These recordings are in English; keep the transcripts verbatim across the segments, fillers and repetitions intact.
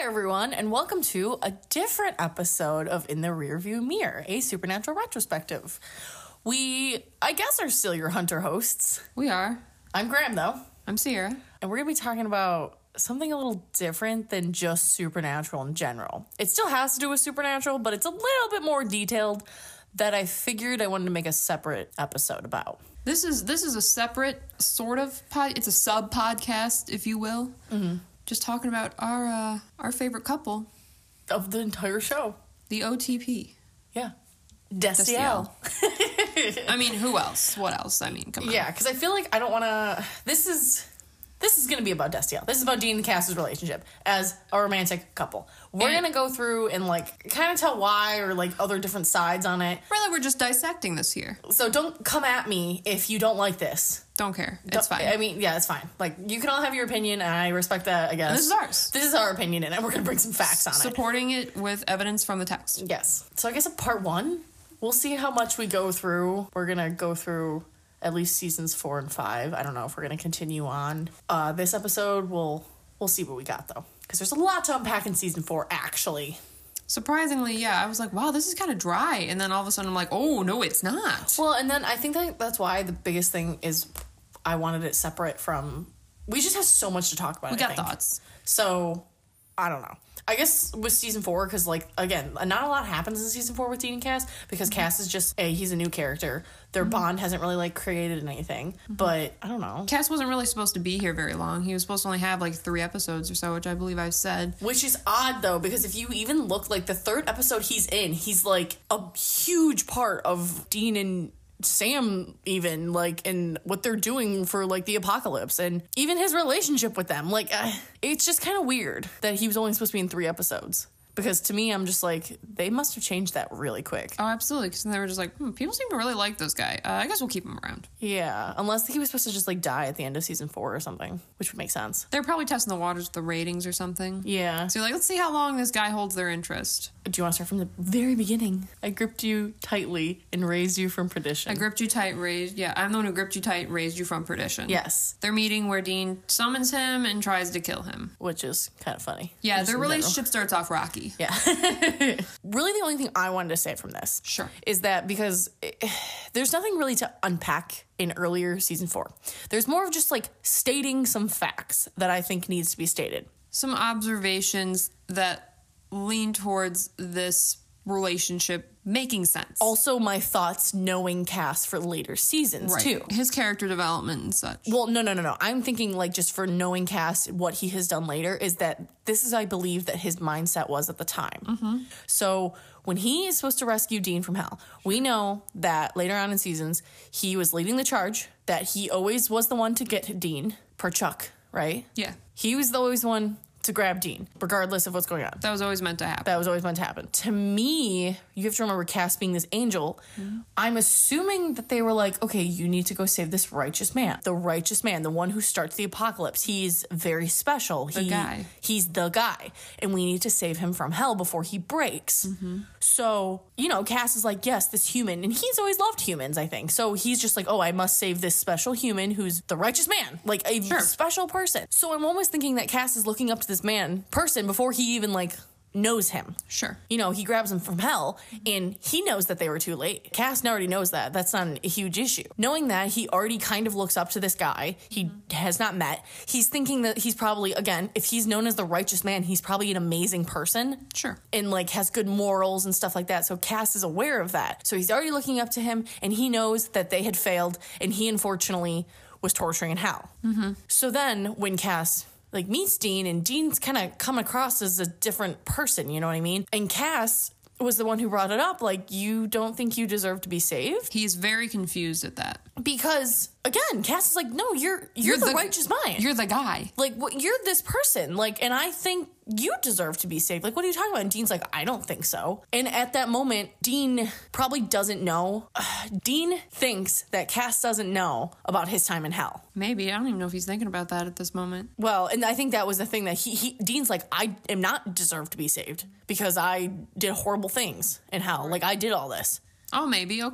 everyone, and welcome to a different episode of In the Rearview Mirror, a supernatural retrospective. We, I guess, are still your Hunter hosts. We are. I'm Graham, though. I'm Sierra. And we're going to be talking about something a little different than just supernatural in general. It still has to do with supernatural, but it's a little bit more detailed that I figured I wanted to make a separate episode about. This is this is a separate sort of pod. It's a sub podcast, if you will. Mm-hmm. Just talking about our uh, our favorite couple Of the entire show. the O T P. Yeah. Destiel. I mean, who else? What else? I mean, come on. Yeah, because I feel like I don't want to... This is... This is going to be about Destiel. This is about Dean and Cass's relationship as a romantic couple. We're going to go through and, like, kind of tell why or, like, other different sides on it. Really, we're just dissecting this here. So don't come at me if you don't like this. Don't care. It's Don't- fine. I mean, yeah, it's fine. Like, you can all have your opinion, and I respect that, I guess. And this is ours. This is our opinion, and we're going to bring some facts on it. Supporting it with evidence from the text. Yes. So I guess in part one, we'll see how much we go through. We're going to go through at least seasons four and five. I don't know if we're going to continue on. Uh, this episode, we'll we'll see what we got, though. Because there's a lot to unpack in season four, actually. Surprisingly, yeah, I was like, wow, this is kind of dry. And then all of a sudden I'm like, oh, no, it's not. Well, and then I think that that's why the biggest thing is I wanted it separate from... We just have so much to talk about, We I got think. thoughts. So, I don't know. I guess with season four, because, like, again, not a lot happens in season four with Dean and Cass, because mm-hmm. Cass is just, a, he's a new character. Their mm-hmm. bond hasn't really, like, created anything. Mm-hmm. But, I don't know. Cass wasn't really supposed to be here very long. He was supposed to only have, like, three episodes or so, which I believe I've said. Which is odd, though, because if you even look, like, the third episode he's in, he's, like, a huge part of Dean and Sam, even, like, and what they're doing for, like, the apocalypse, and even his relationship with them. Like, uh, it's just kind of weird that he was only supposed to be in three episodes. Because to me, I'm just like, they must have changed that really quick. Oh, absolutely. Because they were just like, hmm, people seem to really like this guy. Uh, I guess we'll keep him around. Yeah, unless he was supposed to just, like, die at the end of season four or something, which would make sense. They're probably testing the waters with the ratings or something. Yeah. So you're like, let's see how long this guy holds their interest. Do you want to start from the very beginning? I gripped you tightly and raised you from perdition. I gripped you tight, raised... Yeah, I'm the one who gripped you tight, raised you from perdition. Yes. They're meeting where Dean summons him and tries to kill him. Which is kind of funny. Yeah, Just their relationship starts off rocky. Yeah. Really, the only thing I wanted to say from this Sure. is that because it, there's nothing really to unpack in earlier season four. There's more of just, like, stating some facts that I think needs to be stated. Some observations that lean towards this relationship making sense. Also, my thoughts knowing Cass for later seasons, right. too. His character development and such. Well, no, no, no, no. I'm thinking, like, just for knowing Cass, what he has done later is that this is, I believe, that his mindset was at the time. Mm-hmm. So when he is supposed to rescue Dean from hell, we know that later on in seasons, he was leading the charge, that he always was the one to get Dean, per Chuck, right? Yeah. He was always the one to grab Dean, regardless of what's going on. That was always meant to happen. That was always meant to happen. To me, you have to remember Cass being this angel. Mm-hmm. I'm assuming that they were like, okay, you need to go save this righteous man. The righteous man, the one who starts the apocalypse. He's very special. The he, guy. He's the guy. And we need to save him from hell before he breaks. Mm-hmm. So, you know, Cass is like, yes, this human. And he's always loved humans, I think. So he's just like, oh, I must save this special human who's the righteous man. Like a sure. special person. So I'm almost thinking that Cass is looking up to this man, person, before he even, like, knows him. Sure. You know, he grabs him from hell, and he knows that they were too late. Cass already knows that. That's not a huge issue. Knowing that, he already kind of looks up to this guy he has not met. He's thinking that he's probably, again, if he's known as the righteous man, he's probably an amazing person. Sure. And, like, has good morals and stuff like that. So Cass is aware of that. So he's already looking up to him, and he knows that they had failed, and he, unfortunately, was torturing in hell. Mm-hmm. So then, when Cass... like, meets Dean, and Dean's kind of come across as a different person, you know what I mean? And Cass was the one who brought it up, like, you don't think you deserve to be saved? He's very confused at that. Because, again, Cass is like, no, you're you're, you're the, the righteous mind. You're the guy. Like, what, you're this person, like, and I think you deserve to be saved. Like, what are you talking about? And Dean's like, I don't think so. And at that moment, Dean probably doesn't know. Dean thinks that Cass doesn't know about his time in hell. Maybe. I don't even know if he's thinking about that at this moment. Well, and I think that was the thing that he, he Dean's like, I am not deserved to be saved because I did horrible things in hell. Like, I did all this. Oh, maybe. Okay.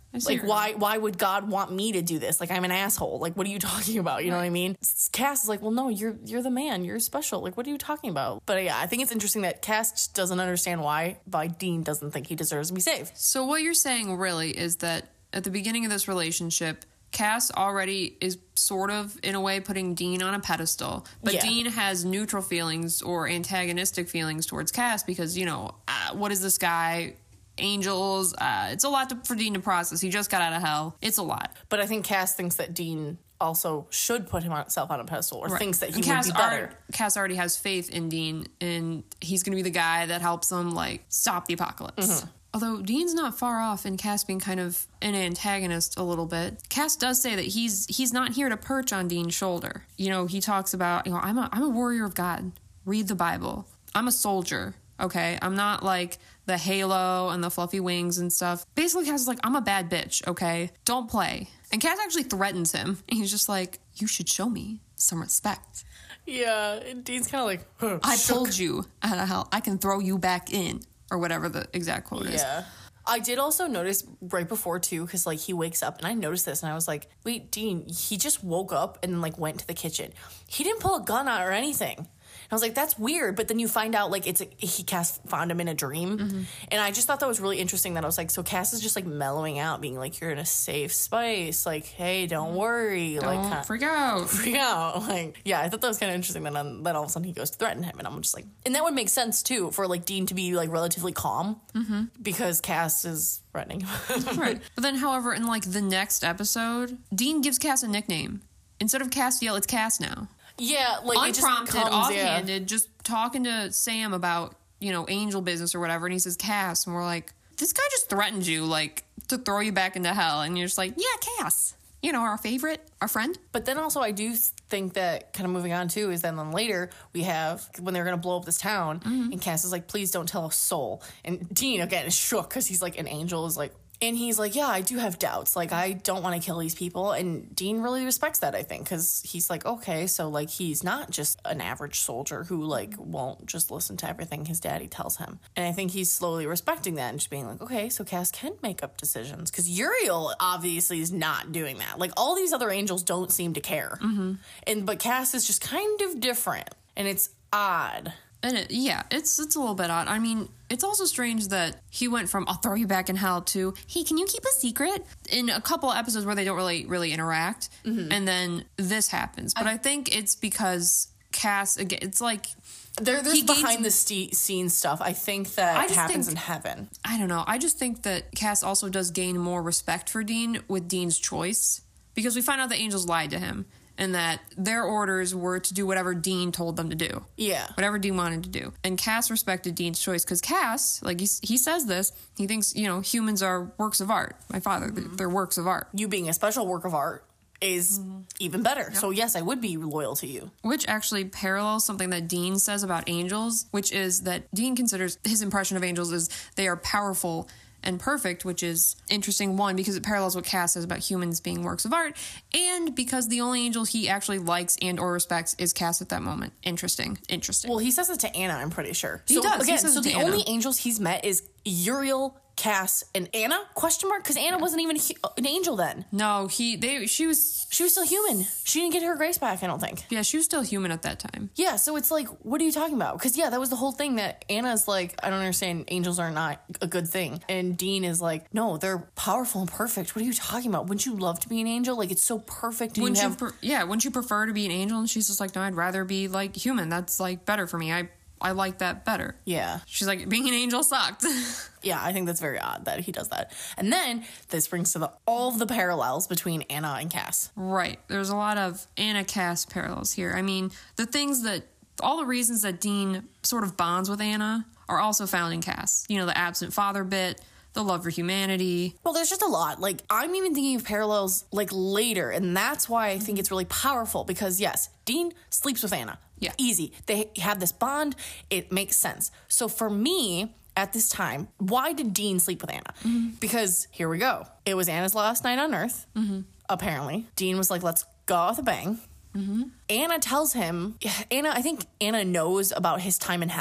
I see Like, your- why why would God want me to do this? Like, I'm an asshole. Like, what are you talking about? You know what I mean? Cass is like, well, no, you're you're the man. You're special. Like, what are you talking about? But yeah, I think it's interesting that Cass just doesn't understand why, why Dean doesn't think he deserves to be saved. So what you're saying really is that at the beginning of this relationship, Cass already is sort of, in a way, putting Dean on a pedestal. But Yeah. Dean has neutral feelings or antagonistic feelings towards Cass because, you know, uh, what is this guy? Angels. Uh, it's a lot to, for Dean to process. He just got out of hell. It's a lot. But I think Cass thinks that Dean also should put himself on a pedestal, or Right. thinks that he And would Cass be better. already, Cass already has faith in Dean, and he's going to be the guy that helps him, like, stop the apocalypse. Mm-hmm. Although Dean's not far off in Cass being kind of an antagonist a little bit. Cass does say that he's he's not here to perch on Dean's shoulder. You know, he talks about, you know, I'm a I'm a warrior of God. Read the Bible. I'm a soldier. Okay, I'm not like the halo and the fluffy wings and stuff. Basically, Cass is like, I'm a bad bitch. Okay, don't play. And Cass actually threatens him, and he's just like, you should show me some respect. Yeah, and Dean's kind of like, huh, I shook. pulled you out of hell. I can throw you back in, or whatever the exact quote is. Yeah. I did also notice right before too, because like he wakes up and I noticed this and I was like, wait, Dean, he just woke up and then like went to the kitchen. He didn't pull a gun out or anything. And I was like, that's weird. But then you find out like it's a, he Cass found him in a dream. Mm-hmm. And I just thought that was really interesting that I was like, so Cass is just like mellowing out, being like, you're in a safe space. Like, hey, don't worry. Don't like, kind freak out. freak out. Like, yeah, I thought that was kind of interesting. That then, then all of a sudden he goes to threaten him, and I'm just like, and that would make sense too for like Dean to be like relatively calm Mm-hmm. because Cass is threatening. Right. But then, however, in like the next episode, Dean gives Cass a nickname. Instead of Castiel, it's Cass now. Yeah, like it just Unprompted, becomes, offhanded, just talking to Sam about, you know, angel business or whatever, and he says Cass, and we're like, this guy just threatened you, like, to throw you back into hell, and you're just like, yeah, Cass. You know, our favorite, our friend. But then also I do think that kind of moving on too is then, then later we have when they're going to blow up this town, Mm-hmm. and Cass is like, please don't tell a soul. And Dean again is shook because he's like, an angel is like, and he's like, yeah, I do have doubts. Like, I don't want to kill these people. And Dean really respects that, I think, because he's like, okay, so like he's not just an average soldier who like won't just listen to everything his daddy tells him. And I think he's slowly respecting that and just being like, okay, so Cass can make up decisions, because Uriel obviously is not doing that. Like, all these other angels don't seem to care. Mm-hmm. And but Cass is just kind of different, and it's odd. And it, yeah, it's it's a little bit odd. I mean, it's also strange that he went from "I'll throw you back in hell" to "Hey, can you keep a secret?" in a couple episodes where they don't really really interact, Mm-hmm. and then this happens. But I, I think it's because Cass again. It's like There, there's he gains- behind the st- scene stuff. I think that I just happens think- in heaven. I don't know. I just think that Cass also does gain more respect for Dean with Dean's choice, because we find out the angels lied to him and that their orders were to do whatever Dean told them to do. Yeah. Whatever Dean wanted to do. And Cass respected Dean's choice because Cass, like he, he says this, he thinks, you know, humans are works of art. My father, Mm-hmm. they're works of art. You being a special work of art is even better. So yes, I would be loyal to you. Which actually parallels something that Dean says about angels, which is that Dean considers his impression of angels is they are powerful and perfect, which is interesting, one, because it parallels what Cass says about humans being works of art, and because the only angel he actually likes and or respects is Cass at that moment. Interesting. Interesting. Well, he says it to Anna, I'm pretty sure. He so does. He again, says so it to the Anna. only angels he's met is Uriel, Cass, and Anna? Question mark? Because Anna wasn't even hu- an angel then. no, he, they, she was, She was still human. She didn't get her grace back, I don't think. yeah, she was still human at that time. Yeah, so it's like, what are you talking about? Because, yeah, that was the whole thing that Anna's like, I don't understand, angels are not a good thing. And Dean is like, no, they're powerful and perfect. What are you talking about? Wouldn't you love to be an angel? Like, it's so perfect. And Wouldn't you you, have... pre- yeah, wouldn't you prefer to be an angel? And she's just like, no, I'd rather be like human. That's like better for me. I, I like that better. Yeah. She's like, being an angel sucked. Yeah, I think that's very odd that he does that. And then this brings to the, all of the parallels between Anna and Cass. Right. There's a lot of Anna Cass parallels here. I mean, the things that, all the reasons that Dean sort of bonds with Anna are also found in Cass. You know, the absent father bit, the love for humanity. Well, there's just a lot. Like, I'm even thinking of parallels, like, later. And that's why I think it's really powerful. Because, yes, Dean sleeps with Anna. Yeah. Easy. They have this bond. It makes sense. So for me, at this time, why did Dean sleep with Anna? Mm-hmm. Because, here we go. It was Anna's last night on Earth, mm-hmm. apparently. Dean was like, let's go out with a bang. Mm-hmm. Anna tells him, Anna, I think Anna knows about his time in hell.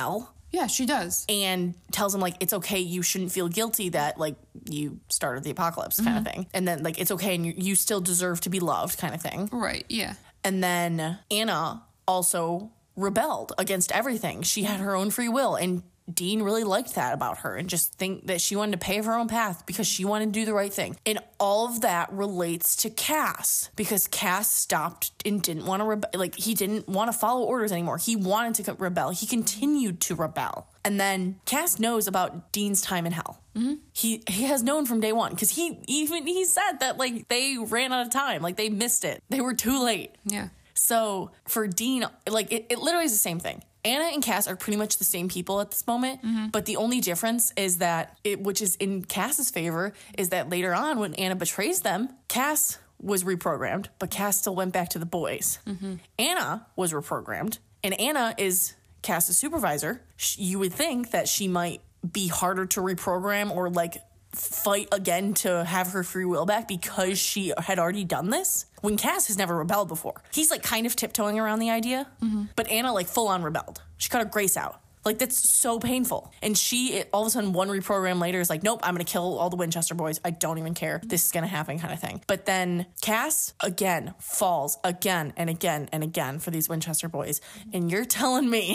Yeah, she does. And tells him, like, it's okay, you shouldn't feel guilty that, like, you started the apocalypse kind mm-hmm. of thing. And then, like, it's okay and you, you still deserve to be loved kind of thing. Right, yeah. And then Anna also rebelled against everything. She had her own free will, and Dean really liked that about her and just think that she wanted to pave her own path because she wanted to do the right thing. And all of that relates to Cass because Cass stopped and didn't want to rebel. Like, he didn't want to follow orders anymore. He wanted to rebel. He continued to rebel. And then Cass knows about Dean's time in hell. Mm-hmm. He he has known from day one because he even he said that, like, they ran out of time. Like, they missed it. They were too late. Yeah. So for Dean, like, it, it literally is the same thing. Anna and Cass are pretty much the same people at this moment, mm-hmm. but the only difference is that, it, which is in Cass's favor, is that later on when Anna betrays them, Cass was reprogrammed, but Cass still went back to the boys. Mm-hmm. Anna was reprogrammed, and Anna is Cass's supervisor. You would think that she might be harder to reprogram or, like, fight again to have her free will back because she had already done this, when Cass has never rebelled before. He's, like, kind of tiptoeing around the idea, mm-hmm. but Anna, like, full on rebelled. She cut her grace out. Like, that's so painful. And she, it, all of a sudden, one reprogram later is like, nope, I'm going to kill all the Winchester boys. I don't even care. This is going to happen kind of thing. But then Cass, again, falls again and again and again for these Winchester boys. And you're telling me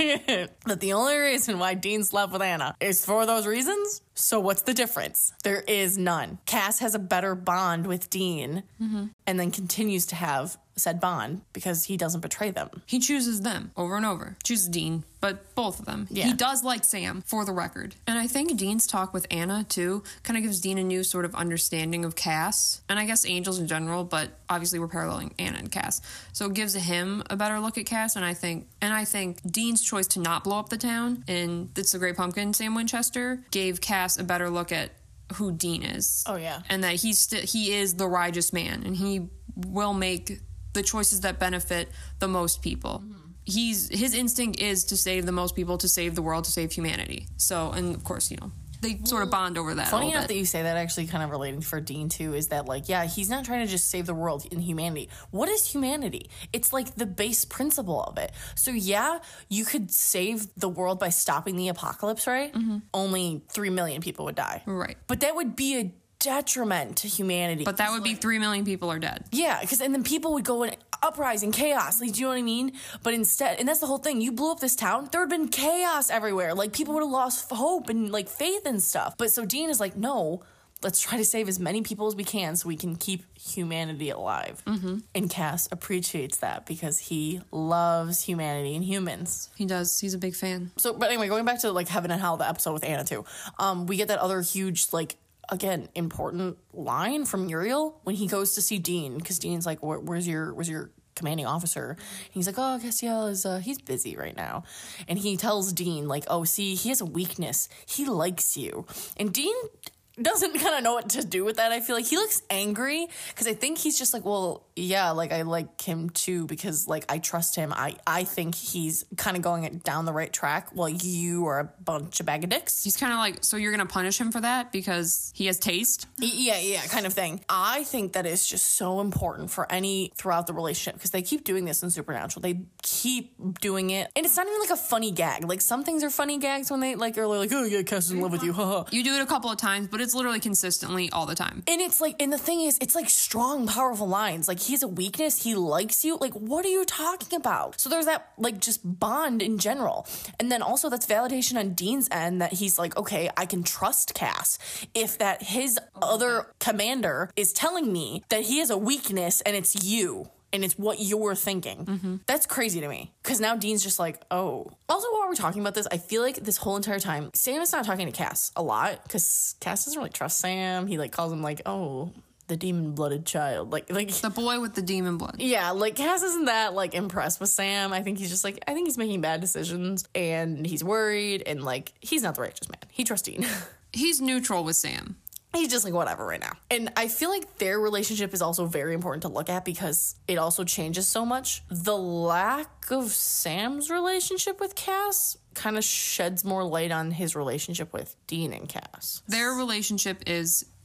that the only reason why Dean's left with Anna is for those reasons? So what's the difference? There is none. Cass has a better bond with Dean mm-hmm. and then continues to have said bond because he doesn't betray them. He chooses them over and over. Chooses Dean, but both of them. Yeah. He does like Sam, for the record. And I think Dean's talk with Anna, too, kind of gives Dean a new sort of understanding of Cass. And I guess angels in general, but obviously we're paralleling Anna and Cass. So it gives him a better look at Cass, and I think and I think Dean's choice to not blow up the town in It's the Great Pumpkin, Sam Winchester, gave Cass a better look at who Dean is. Oh, yeah. And that he's st- he is the righteous man, and he will make the choices that benefit the most people. Mm-hmm. He's his instinct is to save the most people, to save the world, to save humanity. So, and of course, you know, they sort of bond over that. Funny enough bit. that you say that, actually kind of relating for Dean too, is that, like, yeah, he's not trying to just save the world in humanity. What is humanity? It's like the base principle of it. So yeah, you could save the world by stopping the apocalypse, right? Mm-hmm. Only three million people would die. Right. But that would be a detriment to humanity. But that would be three million people are dead. Yeah, because and then people would go in uprising, chaos. Like, do you know what I mean? But instead, and that's the whole thing. You blew up this town, there would have been chaos everywhere. Like, people would have lost hope and, like, faith and stuff. But so Dean is like, no, let's try to save as many people as we can so we can keep humanity alive. Mm-hmm. And Cass appreciates that because he loves humanity and humans. He does. He's a big fan. So, but anyway, going back to, like, Heaven and Hell, the episode with Anna too. Um, we get that other huge, like, again, important line from Uriel when he goes to see Dean, because Dean's like, Where, where's your where's your commanding officer? And he's like, oh, Castiel is uh, he's busy right now. And he tells Dean, like, oh, see, he has a weakness. He likes you. And Dean doesn't kind of know what to do with that. I feel like he looks angry because I think he's just like, well, yeah, like, I like him too because, like, I trust him. I, I think he's kind of going down the right track while you are a bunch of bag of dicks. He's kind of like, so you're going to punish him for that because he has taste? Yeah, yeah, kind of thing. I think that is just so important for any throughout the relationship because they keep doing this in Supernatural. They keep doing it. And it's not even like a funny gag. Like, some things are funny gags when they, like, are like, oh, yeah, Cass is in love with you. Haha. You do it a couple of times, but it's literally consistently all the time. And it's like, and the thing is, it's like strong, powerful lines. Like, he has a weakness, he likes you. Like, what are you talking about? So there's that, like, just bond in general. And then also that's validation on Dean's end that he's like, okay, I can trust Cass. If that his other commander is telling me that he has a weakness and it's you. And it's what you're thinking. Mm-hmm. That's crazy to me. Because now Dean's just like, oh. Also, while we're talking about this, I feel like this whole entire time, Sam is not talking to Cass a lot. Because Cass doesn't really trust Sam. He, like, calls him, like, oh, the demon-blooded child. Like, like the boy with the demon blood. Yeah, like, Cass isn't that, like, impressed with Sam. I think he's just, like, I think he's making bad decisions. And he's worried. And, like, he's not the righteous man. He trusts Dean. He's neutral with Sam. He's just like, whatever right now. And I feel like their relationship is also very important to look at because it also changes so much. The lack of Sam's relationship with Cass kind of sheds more light on his relationship with Dean and Cass. Their relationship is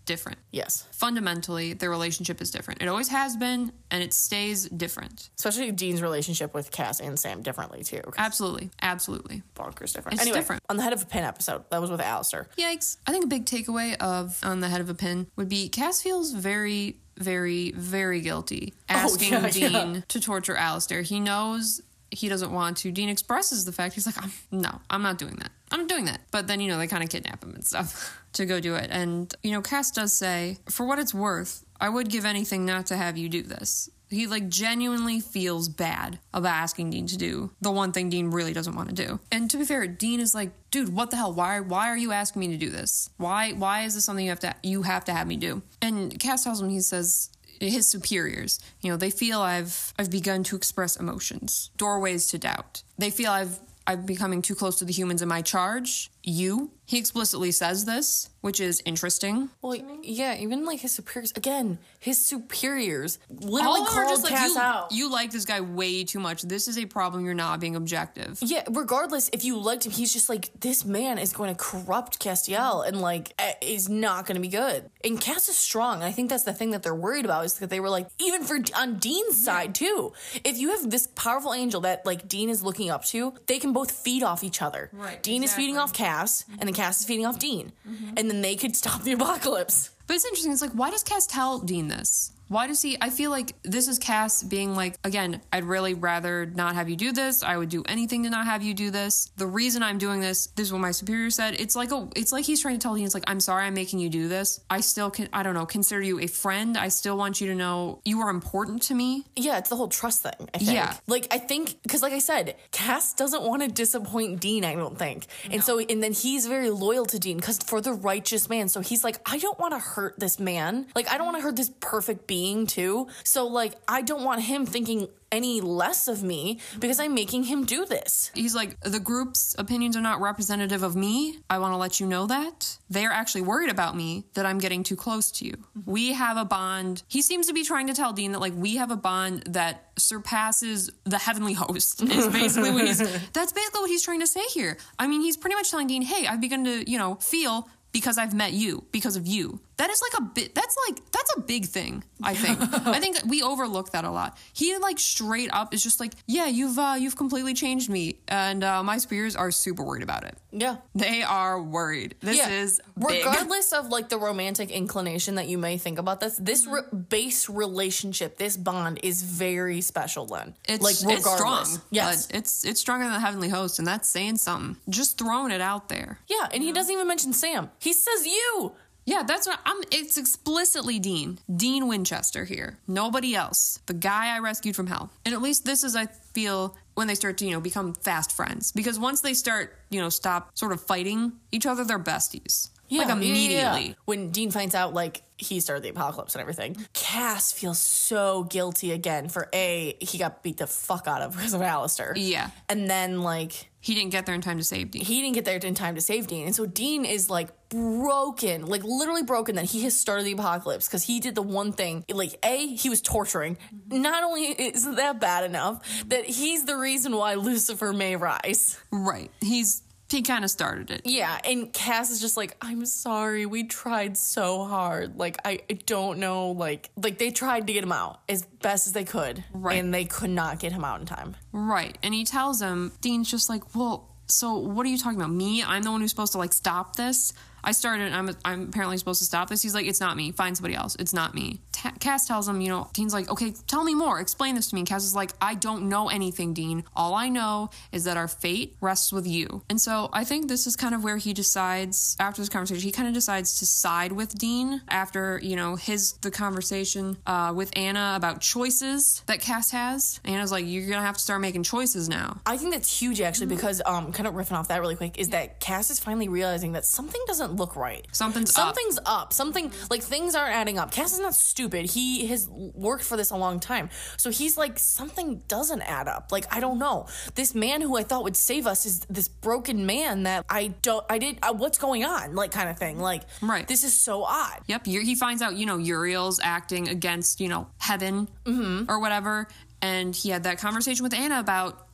different. Yes. Fundamentally, their relationship is different. It always has been, and it stays different. Especially Dean's relationship with Cass and Sam differently, too. Absolutely. Absolutely. Bonkers different. It's anyway, different. On the Head of a Pin episode, that was with Alistair. Yikes. I think a big takeaway of On the Head of a Pin would be Cass feels very, very, very guilty asking oh, yeah, Dean yeah. to torture Alistair. He knows he doesn't want to. Dean expresses the fact. He's like, I'm, no, I'm not doing that. I'm not doing that. But then, you know, they kind of kidnap him and stuff to go do it. And, you know, Cass does say, for what it's worth, I would give anything not to have you do this. He, like, genuinely feels bad about asking Dean to do the one thing Dean really doesn't want to do. And to be fair, Dean is like, dude, what the hell? Why why are you asking me to do this? Why why is this something you have to you have to have me do? And Cass tells him, he says, his superiors, you know, they feel I've I've begun to express emotions, doorways to doubt. They feel I've I'm becoming too close to the humans in my charge. You. He explicitly says this, which is interesting. Well, yeah, even like his superiors. Again, his superiors literally All are called just like, Cass you, out. you like this guy way too much. This is a problem. You're not being objective. Yeah, regardless, if you liked him, he's just like, this man is going to corrupt Castiel and like eh, is not going to be good. And Cass is strong. I think that's the thing that they're worried about is that they were like, even for on Dean's side too. If you have this powerful angel that like Dean is looking up to, they can both feed off each other. Right, Dean exactly. is feeding off Cass, and then Cass is feeding off Dean. Mm-hmm. And then they could stop the apocalypse. But it's interesting. It's like, why does Cass tell Dean this? Why does he... I feel like this is Cass being like, again, I'd really rather not have you do this. I would do anything to not have you do this. The reason I'm doing this, this is what my superior said. It's like a, it's like he's trying to tell Dean, it's like, I'm sorry I'm making you do this. I still can, I don't know, consider you a friend. I still want you to know you are important to me. Yeah, it's the whole trust thing, I think. Yeah. Like, I think, because like I said, Cass doesn't want to disappoint Dean, I don't think. No. And so, and then he's very loyal to Dean because for the righteous man. So he's like, I don't want to hurt this man. Like, I don't want to hurt this perfect being too. So, like, I don't want him thinking any less of me because I'm making him do this. He's like, the group's opinions are not representative of me. I want to let you know that. They're actually worried about me, that I'm getting too close to you. Mm-hmm. We have a bond. He seems to be trying to tell Dean that, like, we have a bond that surpasses the heavenly host is basically what he's, that's basically what he's trying to say here. I mean, he's pretty much telling Dean, hey, I've begun to, you know, feel because I've met you, because of you. That is like a bit, that's like, that's a big thing, I think. I think we overlook that a lot. He like straight up is just like, yeah, you've, uh, you've completely changed me. And uh, my superiors are super worried about it. Yeah. They are worried. This yeah. is big. Regardless of like the romantic inclination that you may think about this, this re- base relationship, this bond is very special then. It's, like, regardless. It's strong. Yes. But it's, it's stronger than the heavenly host, and that's saying something. Just throwing it out there. Yeah, and he doesn't even mention Sam. He says you. Yeah, that's what I'm. It's explicitly Dean. Dean Winchester here. Nobody else. The guy I rescued from hell. And at least this is, I feel, when they start to, you know, become fast friends. Because once they start, you know, stop sort of fighting each other, they're besties. Yeah, like immediately. Yeah, yeah. When Dean finds out, like, he started the apocalypse and everything, Cass feels so guilty again for A, he got beat the fuck out of because of Alistair. Yeah. And then, like... He didn't get there in time to save Dean. He didn't get there in time to save Dean. And so Dean is, like, broken, like, literally broken that he has started the apocalypse because he did the one thing. Like, A, he was torturing. Not only is that bad enough, that he's the reason why Lucifer may rise. Right. He's... He kind of started it. Yeah, and Cass is just like, I'm sorry, we tried so hard. Like, I, I don't know, like, like they tried to get him out as best as they could. Right. And they could not get him out in time. Right. And he tells him, Dean's just like, well, so what are you talking about? Me? I'm the one who's supposed to, like, stop this? I started, I'm I'm apparently supposed to stop this. He's like, it's not me. Find somebody else. It's not me. Ta- Cass tells him, you know, Dean's like, okay, tell me more. Explain this to me. And Cass is like, I don't know anything, Dean. All I know is that our fate rests with you. And so I think this is kind of where he decides, after this conversation, he kind of decides to side with Dean after, you know, his, the conversation uh, with Anna about choices that Cass has. Anna's like, you're going to have to start making choices now. I think that's huge, actually, because, um, kind of riffing off that really quick, is that Cass is finally realizing that something doesn't look right. Something's, Something's up. up. Something, like, things aren't adding up. Cass is not stupid. He has worked for this a long time. So he's like, something doesn't add up. Like, I don't know. This man who I thought would save us is this broken man that I don't, I did, uh, what's going on? Like, kind of thing. Like, right. This is so odd. Yep. He finds out, you know, Uriel's acting against, you know, heaven mm-hmm. or whatever. And he had that conversation with Anna about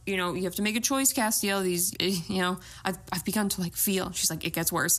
you know, you have to make a choice, Castiel. These, you know, I've, I've begun to like feel. She's like, it gets worse.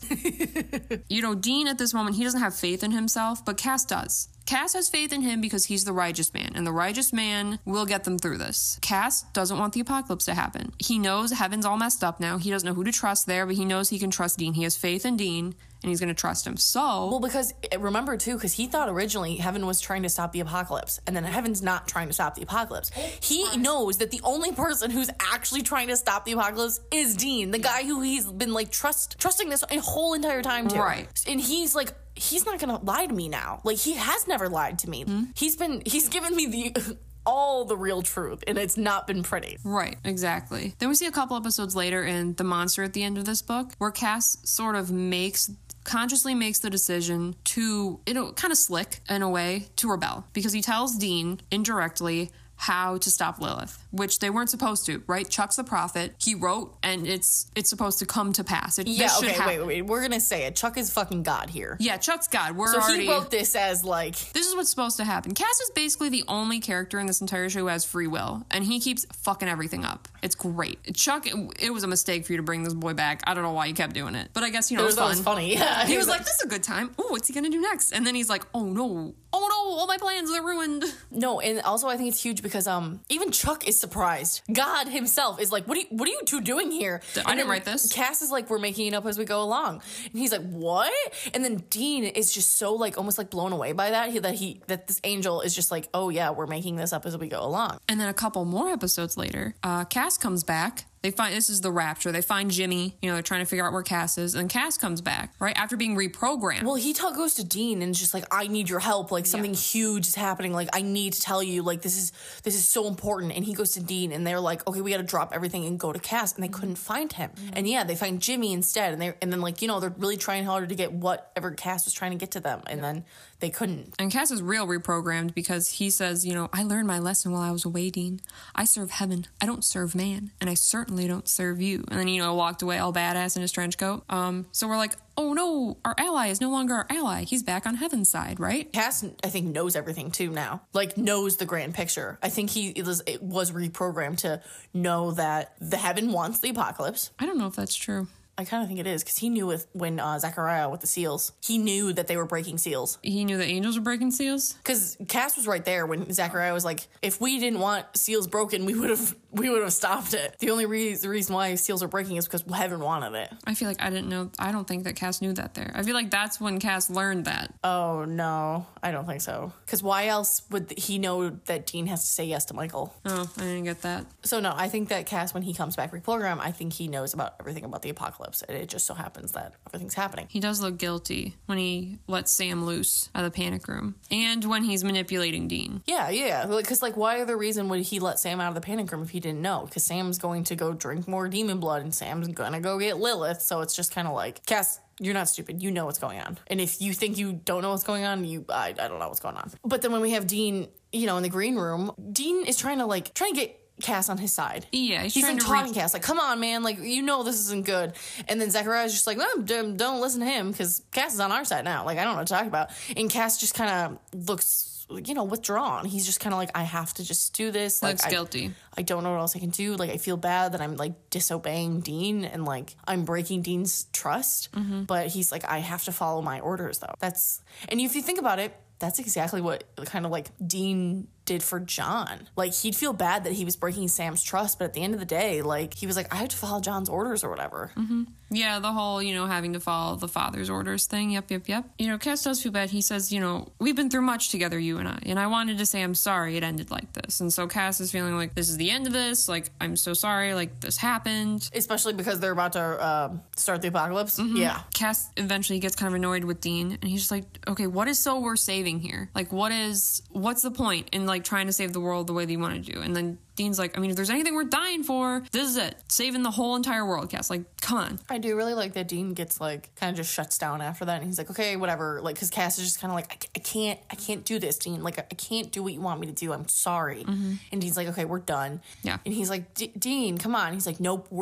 You know, Dean at this moment, he doesn't have faith in himself, but Cass does. Cass has faith in him because he's the righteous man, and the righteous man will get them through this. Cass doesn't want the apocalypse to happen. He knows heaven's all messed up now. He doesn't know who to trust there, but he knows he can trust Dean. He has faith in Dean, and he's going to trust him. So, well, because remember too, because he thought originally heaven was trying to stop the apocalypse, and then heaven's not trying to stop the apocalypse. He knows that the only person who's actually trying to stop the apocalypse is Dean, the guy who he's been like trust trusting this whole entire time to. Right. And he's like, he's not gonna lie to me now. Like, he has never lied to me. Mm-hmm. He's been he's given me the all the real truth, and it's not been pretty. Right, exactly. Then we see a couple episodes later in The Monster at the end of this book, where Cass sort of makes consciously makes the decision to, you know, kind of slick in a way, to rebel, because he tells Dean indirectly how to stop Lilith, which they weren't supposed to, right? Chuck's the prophet. He wrote, and it's it's supposed to come to pass. It, yeah, okay, ha- wait, wait, wait. We're gonna say it. Chuck is fucking God here. Yeah, Chuck's God. We're so already... he wrote this as, like... This is what's supposed to happen. Cass is basically the only character in this entire show who has free will, and he keeps fucking everything up. It's great. Chuck, it, it was a mistake for you to bring this boy back. I don't know why you kept doing it. But I guess, you know, it was, it was fun. funny. Yeah. He was like, this is a good time. Oh, what's he gonna do next? And then he's like, oh no. Oh no, all my plans are ruined. No, and also I think it's huge because um even Chuck is surprised. God himself is like, what are you, what are you two doing here? I didn't write this. Cass is like, we're making it up as we go along. And he's like, what? And then Dean is just so like almost like blown away by that. He, that he that this angel is just like, oh yeah, we're making this up as we go along. And then a couple more episodes later, uh, Cass comes back. They find, this is the rapture. They find Jimmy, you know, they're trying to figure out where Cass is, and Cass comes back, right, after being reprogrammed. Well, he t- goes to Dean and is just like, I need your help. Like, something yeah. huge is happening. Like, I need to tell you, like, this is this is so important. And he goes to Dean, and they're like, okay, we got to drop everything and go to Cass. And they couldn't find him. Mm-hmm. And yeah, they find Jimmy instead. And they and then, like, you know, they're really trying harder to get whatever Cass was trying to get to them. And yeah. then they couldn't. And Cass is real reprogrammed because he says, you know, I learned my lesson while I was away, Dean. I serve heaven. I don't serve man. And I certainly don't serve you. And then, you know, walked away all badass in his trench coat. Um, so we're like, oh no, our ally is no longer our ally. He's back on heaven's side, right? Cass, I think, knows everything too now. Like, knows the grand picture. I think he it was, it was reprogrammed to know that the heaven wants the apocalypse. I don't know if that's true. I kind of think it is, because he knew with when uh, Zachariah with the seals, he knew that they were breaking seals. He knew the angels were breaking seals? Because Cass was right there when Zachariah was like, if we didn't want seals broken, we would have we would have stopped it. The only re- the reason why seals are breaking is because heaven wanted it. I feel like I didn't know, I don't think that Cass knew that there. I feel like that's when Cass learned that. Oh, no, I don't think so. Because why else would he know that Dean has to say yes to Michael? Oh, I didn't get that. So no, I think that Cass, when he comes back reprogrammed, I think he knows about everything about the apocalypse. And it just so happens that everything's happening. He does look guilty when he lets Sam loose out of the panic room. And when he's manipulating Dean. Yeah, yeah. Because, like, why other reason would he let Sam out of the panic room if he didn't know? Because Sam's going to go drink more demon blood, and Sam's gonna go get Lilith. So it's just kind of like, Cass, you're not stupid. You know what's going on. And if you think you don't know what's going on, you I, I don't know what's going on. But then when we have Dean, you know, in the green room, Dean is trying to, like, trying to get Cass on his side. Yeah, he's, he's trying like to taunting reach- Cass, like, come on, man, like, you know this isn't good. And then Zachariah's just like, no, don't, don't listen to him, because Cass is on our side now. Like, I don't know what to talk about. And Cass just kind of looks, you know, withdrawn. He's just kind of like, I have to just do this. Like, Looks I, guilty. I don't know what else I can do. Like, I feel bad that I'm, like, disobeying Dean, and, like, I'm breaking Dean's trust. Mm-hmm. But he's like, I have to follow my orders, though. That's, and if you think about it, that's exactly what kind of, like, Dean did for John. Like, he'd feel bad that he was breaking Sam's trust, but at the end of the day, like, he was like, I have to follow John's orders or whatever. Mm-hmm. Yeah, the whole, you know, having to follow the father's orders thing. Yep, yep, yep. You know, Cass does feel bad. He says, you know, we've been through much together, you and I, and I wanted to say I'm sorry it ended like this. And so Cass is feeling like, this is the end of this. Like, I'm so sorry. Like, this happened. Especially because they're about to uh, start the apocalypse. Mm-hmm. Yeah. Cass eventually gets kind of annoyed with Dean, and he's just like, okay, what is so worth saving here? Like, what is, what's the point in, like, trying to save the world the way that you want to do? And then Dean's like, I mean, if there's anything worth dying for, this is it. Saving the whole entire world, Cass. Like, come on. I do really like that Dean gets, like, kind of just shuts down after that. And he's like, okay, whatever. Like, because Cass is just kind of like, I, I can't, I can't do this, Dean. Like, I, I can't do what you want me to do. I'm sorry. Mm-hmm. And Dean's like, okay, we're done. Yeah. And he's like, Dean, come on. He's like, nope, we're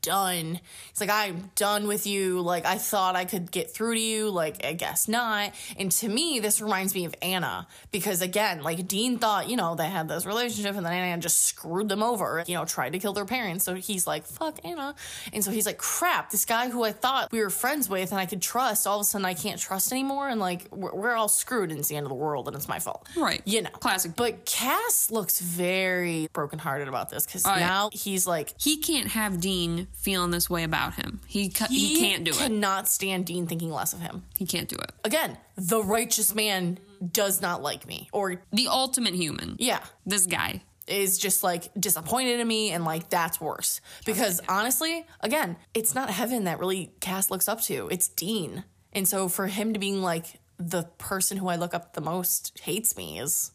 done. He's like, I'm done with you. Like, I thought I could get through to you. Like, I guess not. And to me, this reminds me of Anna. Because, again, like, Dean thought, you know, they had this relationship, and then Anna just screwed them over, you know, tried to kill their parents. So he's like, fuck Anna. And so he's like, crap, this guy who I thought we were friends with and I could trust, all of a sudden I can't trust anymore. And, like, we're, we're all screwed, and it's the end of the world, and it's my fault. Right. You know. Classic. But Cass looks very brokenhearted about this, because oh, now yeah. he's like, he can't have Dean feeling this way about him. He cu- he, he can't do it. He cannot stand Dean thinking less of him. He can't do it. Again, the righteous man does not like me. Or the ultimate human. Yeah. This guy. Is just like disappointed in me, and like that's worse. Because honestly, again, it's not Heaven that really Cass looks up to. It's Dean. And so for him to being like the person who I look up the most hates me is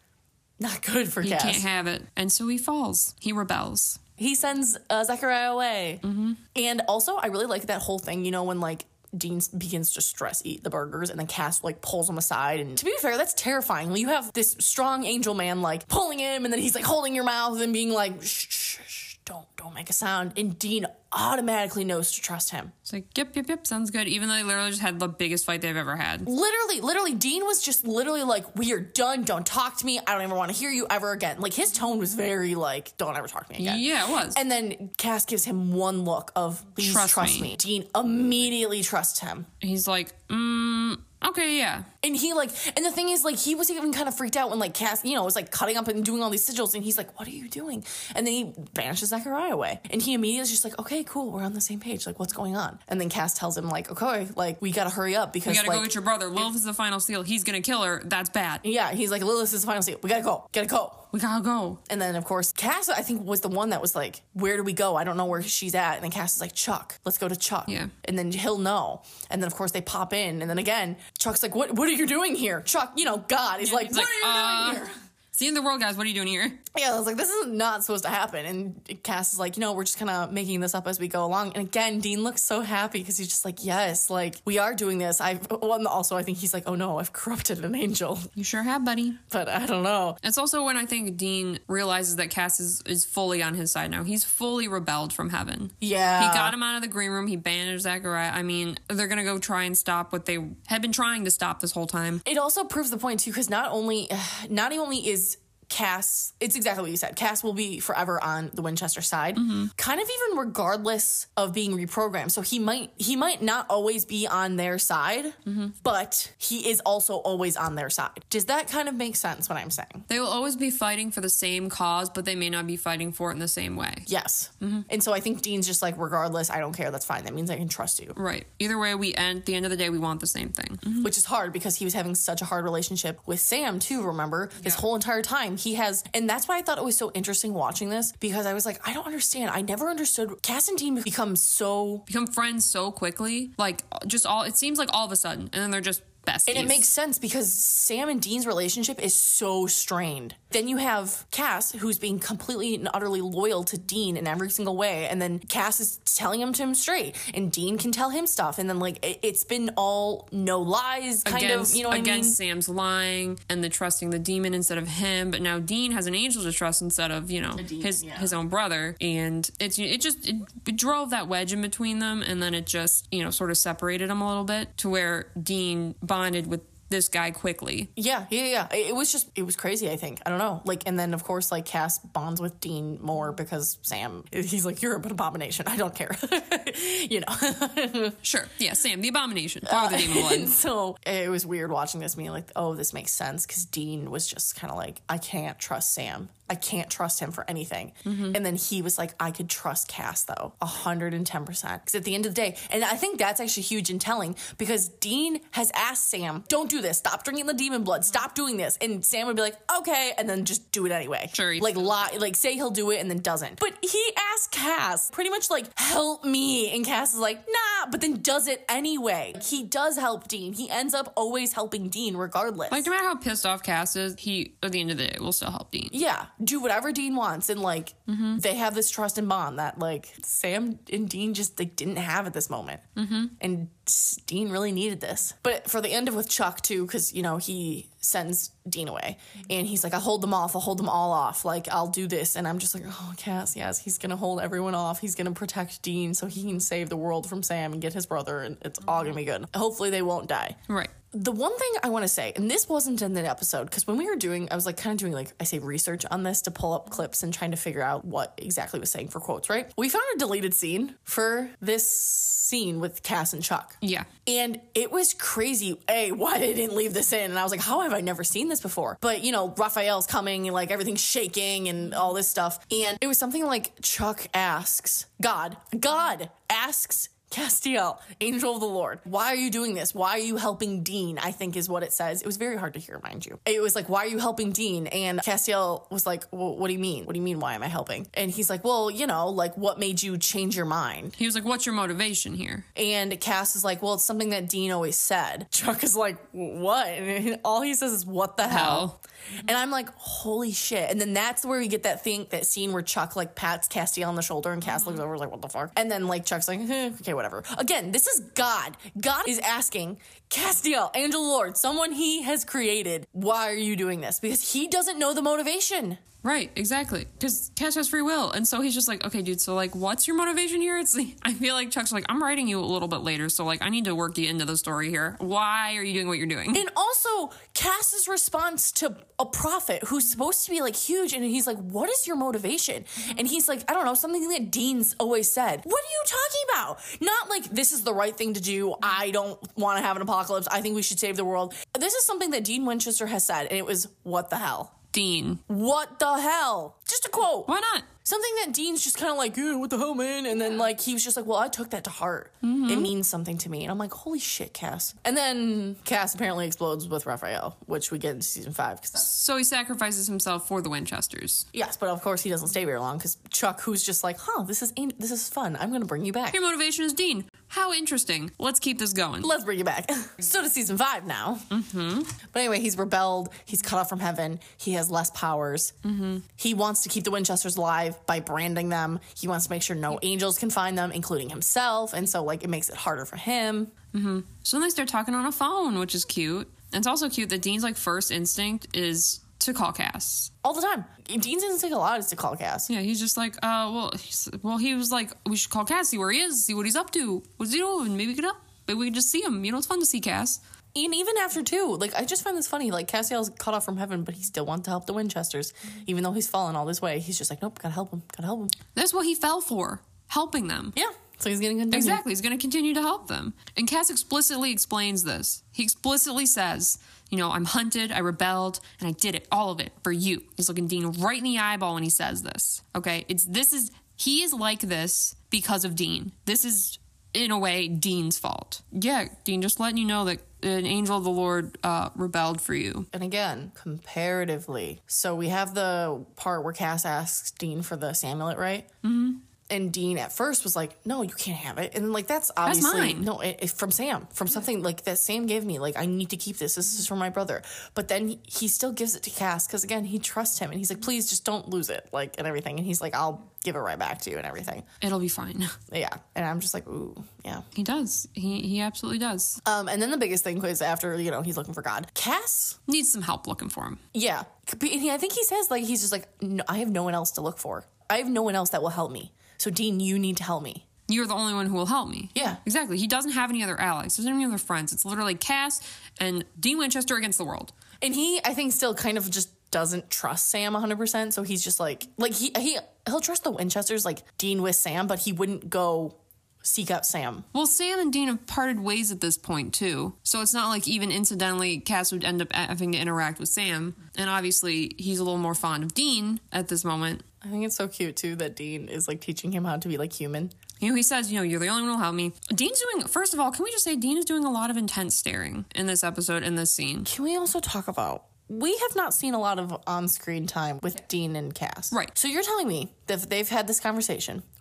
not good for he Cass. He can't have it. And so he falls. He rebels. He sends uh, Zechariah away. Mm-hmm. And also, I really like that whole thing, you know, when like Dean begins to stress eat the burgers, and then Cass like pulls him aside. And to be fair, that's terrifying. When you have this strong angel man like pulling him, and then he's like holding your mouth and being like, shh, shh, shh, don't, don't make a sound. And Dean automatically knows to trust him. It's like, yep, yep, yep, sounds good. Even though they literally just had the biggest fight they've ever had. Literally, literally, Dean was just literally like, we are done. Don't talk to me. I don't ever want to hear you ever again. Like, his tone was very like, don't ever talk to me again. Yeah, it was. And then Cass gives him one look of, please trust, trust me. me. Dean immediately trusts him. He's like, mm, okay, yeah. And he like, and the thing is like, he was even kind of freaked out when like Cass, you know, was like cutting up and doing all these sigils, and he's like, what are you doing? And then he banishes Zechariah away. And he immediately is just like, okay, cool, we're on the same page. Like, what's going on? And then Cass tells him like, okay, like, we gotta hurry up because we gotta like, go get your brother. Lilith is the final seal. He's gonna kill her. That's bad. Yeah, he's like, Lilith is the final seal. We gotta go. Gotta go. We gotta go. And then, of course, Cass, I think, was the one that was like, where do we go? I don't know where she's at. And then Cass is like, Chuck, let's go to Chuck. Yeah. And then he'll know. And then, of course, they pop in. And then again, Chuck's like, what What are you doing here? Chuck, you know, God is yeah, like, what like, are you uh, doing here? It's the end of the world, guys. What are you doing here? Yeah, I was like, this is not supposed to happen. And Cass is like, you know, we're just kind of making this up as we go along. And again, Dean looks so happy because he's just like, yes, like, we are doing this. I've, well, and also, I think he's like, oh no, I've corrupted an angel. You sure have, buddy. But I don't know. It's also when I think Dean realizes that Cass is, is fully on his side now. He's fully rebelled from Heaven. Yeah. He got him out of the green room. He banished Zechariah. I mean, they're going to go try and stop what they had been trying to stop this whole time. It also proves the point, too, because not only, not only is Cass, it's exactly what you said. Cass will be forever on the Winchester side, mm-hmm. kind of even regardless of being reprogrammed. So he might he might not always be on their side, mm-hmm. but he is also always on their side. Does that kind of make sense what I'm saying? They will always be fighting for the same cause, but they may not be fighting for it in the same way. Yes. Mm-hmm. And so I think Dean's just like, regardless, I don't care. That's fine. That means I can trust you. Right. Either way, we end, at the end of the day, we want the same thing. Mm-hmm. Which is hard because he was having such a hard relationship with Sam, too, remember? His yeah. whole entire time. He has, and that's why I thought it was so interesting watching this, because I was like, I don't understand. I never understood. Cass and Dean become so become friends so quickly, like just all. It seems like all of a sudden, and then they're just besties. And it makes sense because Sam and Dean's relationship is so strained. Then you have Cass, who's being completely and utterly loyal to Dean in every single way, and then Cass is telling him to him straight, and Dean can tell him stuff, and then like it, it's been all no lies, kind against, of, you know what against I mean? Sam's lying and the trusting the demon instead of him, but now Dean has an angel to trust instead of, you know, demon, his yeah. his own brother, and it's it just it, it drove that wedge in between them, and then it just, you know, sort of separated them a little bit to where Dean bonded with this guy quickly. Yeah, yeah, yeah. It was just, it was crazy, I think. I don't know. Like, and then, of course, like, Cass bonds with Dean more because Sam, he's like, you're an abomination. I don't care. You know? Sure. Yeah, Sam, the abomination. Or uh, the demon blood. So it was weird watching this, being like, oh, this makes sense, because Dean was just kind of like, I can't trust Sam. I can't trust him for anything. Mm-hmm. And then he was like, I could trust Cass, though, one hundred ten percent. Because at the end of the day, and I think that's actually huge in telling, because Dean has asked Sam, don't do this. Stop drinking the demon blood. Stop doing this. And Sam would be like, okay, and then just do it anyway. Sure. Like, lie, like say he'll do it and then doesn't. But he asked Cass, pretty much like, help me. And Cass is like, nah, not, but then does it anyway. He does help Dean. He ends up always helping Dean regardless. Like, no matter how pissed off Cass is, he, at the end of the day, will still help Dean. Yeah, do whatever Dean wants. And, like, mm-hmm. they have this trust and bond that, like, Sam and Dean just, like, didn't have at this moment. Mm-hmm. And Dean really needed this. But for the end of with Chuck, too, because, you know, he sends Dean away. And he's like, I'll hold them off. I'll hold them all off. Like, I'll do this. And I'm just like, oh, Cass, yes, he's going to hold everyone off. He's going to protect Dean so he can save the world from Sam and get his brother. And it's all going to be good. Hopefully they won't die. Right. The one thing I want to say, and this wasn't in the episode, because when we were doing, I was like kind of doing like, I say research on this to pull up clips and trying to figure out what exactly was saying for quotes, right? We found a deleted scene for this scene with Cass and Chuck. Yeah. And it was crazy, A, why they didn't leave this in. And I was like, how have I never seen this before? But, you know, Raphael's coming and like everything's shaking and all this stuff. And it was something like Chuck asks, God, God asks Castiel, angel of the Lord, why are you doing this? Why are you helping Dean? I think is what it says. It was very hard to hear, mind you. It was like, why are you helping Dean? And Castiel was like, well, what do you mean? What do you mean, why am I helping? And he's like, well, you know, like, what made you change your mind? He was like, what's your motivation here? And Cass is like, well, it's something that Dean always said. Chuck is like, what? And all he says is, what the hell? hell? And I'm like, holy shit. And then that's where we get that thing, that scene where Chuck like pats Castiel on the shoulder and Cass looks over like, what the fuck? And then like Chuck's like, eh, okay, whatever. Again, this is God. God is asking Castiel, angel of the Lord, someone he has created, why are you doing this? Because he doesn't know the motivation. Right, exactly. Because Cass has free will. And so he's just like, okay, dude, so, like, what's your motivation here? It's like, I feel like Chuck's like, I'm writing you a little bit later, so, like, I need to work you into the story here. Why are you doing what you're doing? And also, Cass's response to a prophet who's supposed to be, like, huge, and he's like, what is your motivation? And he's like, I don't know, something that Dean's always said. What are you talking about? Not like, this is the right thing to do. I don't want to have an apocalypse. I think we should save the world. This is something that Dean Winchester has said, and it was, what the hell? Dean. What the hell? Just a quote. Why not? Something that Dean's just kind of like, eh, what the hell, man? And then, like, he was just like, well, I took that to heart. Mm-hmm. It means something to me. And I'm like, holy shit, Cass. And then Cass apparently explodes with Raphael, which we get in season five. So he sacrifices himself for the Winchesters. Yes, but of course he doesn't stay very long because Chuck, who's just like, huh, this is this is fun. I'm going to bring you back. Your motivation is Dean. How interesting. Let's keep this going. Let's bring you back. So to season five now. Mm-hmm. But anyway, he's rebelled. He's cut off from heaven. He has less powers. Mm-hmm. He wants to keep the Winchesters alive by branding them. He wants to make sure no angels can find them, including himself. And so, like, it makes it harder for him. Mm-hmm. So then they start talking on a phone, which is cute. And it's also cute that Dean's, like, first instinct is to call Cass. All the time. Dean's instinct a lot is to call Cass. Yeah, he's just like, uh, well, he's, well, he was like, we should call Cass, see where he is, see what he's up to. What's he doing? Maybe get up. Maybe we can just see him. You know, it's fun to see Cass. And even after, too, like, I just find this funny. Like, Castiel's cut off from heaven, but he still wants to help the Winchesters. Even though he's fallen all this way, he's just like, nope, gotta help him, gotta help him. That's what he fell for, helping them. Yeah, so he's gonna continue. Exactly, he's gonna continue to help them. And Cass explicitly explains this. He explicitly says, you know, I'm hunted, I rebelled, and I did it, all of it, for you. He's looking Dean right in the eyeball when he says this. Okay, it's this is, he is like this because of Dean. This is, in a way, Dean's fault. Yeah, Dean, just letting you know that an angel of the Lord uh, rebelled for you. And again, comparatively. So we have the part where Cass asks Dean for the Samulet, right? Mm-hmm. And Dean at first was like, no, you can't have it. And, like, that's obviously... That's mine. No, it, it's from Sam. From something, like, that Sam gave me. Like, I need to keep this. This is for my brother. But then he, he still gives it to Cass because, again, he trusts him. And he's like, please, just don't lose it. Like, and everything. And he's like, I'll give it right back to you and everything. It'll be fine. Yeah. And I'm just like, ooh, yeah. He does. He he absolutely does. Um, and then the biggest thing was after, you know, he's looking for God. Cass... needs some help looking for him. Yeah. And he, I think he says, like, he's just like, no, I have no one else to look for. I have no one else that will help me. So, Dean, you need to help me. You're the only one who will help me. Yeah. Exactly. He doesn't have any other allies. There's any other friends. It's literally Cass and Dean Winchester against the world. And he, I think, still kind of just doesn't trust Sam one hundred percent. So he's just like, like, he, he, he'll trust the Winchesters, like, Dean with Sam, but he wouldn't go seek out Sam. Well, Sam and Dean have parted ways at this point, too. So it's not like even incidentally Cass would end up having to interact with Sam. And obviously, he's a little more fond of Dean at this moment. I think it's so cute, too, that Dean is, like, teaching him how to be, like, human. You know, he says, you know, you're the only one who'll help me. Dean's doing, first of all, can we just say Dean is doing a lot of intense staring in this episode, in this scene. Can we also talk about, we have not seen a lot of on-screen time with Dean and Cass. Right. So you're telling me that if they've had this conversation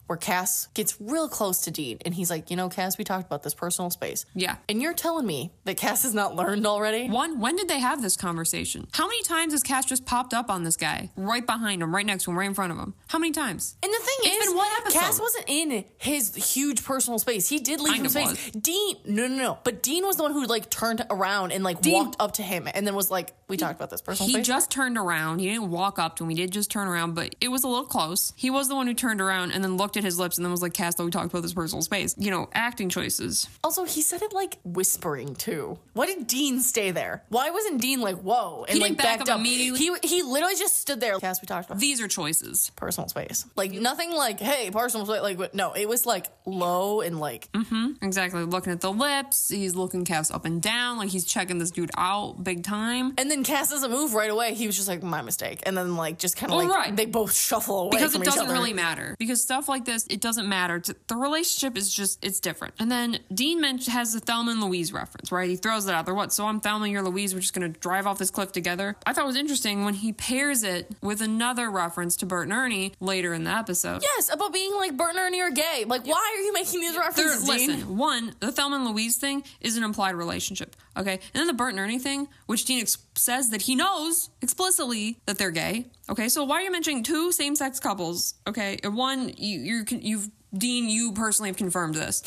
where Cass gets real close to Dean, and he's like, you know, Cass, we talked about this personal space. Yeah. And you're telling me that Cass has not learned already? One, when did they have this conversation? How many times has Cass just popped up on this guy? Right behind him, right next to him, right in front of him. How many times? And the thing It's is, been one episode. Cass wasn't in his huge personal space. He did leave Kind him of space. was. Dean, no, no, no. But Dean was the one who like turned around and like Dean- walked up to him and then was like, we talked about this personal He space. just turned around. He didn't walk up to him. He did just turn around, but it was a little close. He was the one who turned around and then looked at his lips and then was like, Cass, though we talked about this personal space. You know, acting choices. Also, he said it like whispering too. Why did Dean stay there? Why wasn't Dean like, whoa, and He like didn't back backed up up? immediately. He he literally just stood there. Cass, we talked about These are choices. personal space. Like nothing like, hey, personal space. Like no, it was like low and like. Mm-hmm. Exactly. Looking at the lips. He's looking Cass up and down. Like he's checking this dude out big time. And then Cass doesn't move right away. He was just like, my mistake. And then like just kind of Well, like right. they both shuffle away Because from it each doesn't other. really matter. Because stuff like this, it doesn't matter. To, the relationship is just, it's different. And then Dean mentioned, has the Thelma and Louise reference, right? He throws it out there. What? So I'm Thelma, you're Louise. We're just going to drive off this cliff together. I thought it was interesting when he pairs it with another reference to Bert and Ernie later in the episode. Yes, about being like Bert and Ernie are gay. Like, why are you making these They're, references, Dean? listen, one, the Thelma and Louise thing is an implied relationship, okay? And then the Bert and Ernie thing, which Dean ex- says that he knows explicitly that they're gay, okay? So why are you mentioning two same-sex couples, okay? And one, you, you're, you've, Dean, you personally have confirmed this.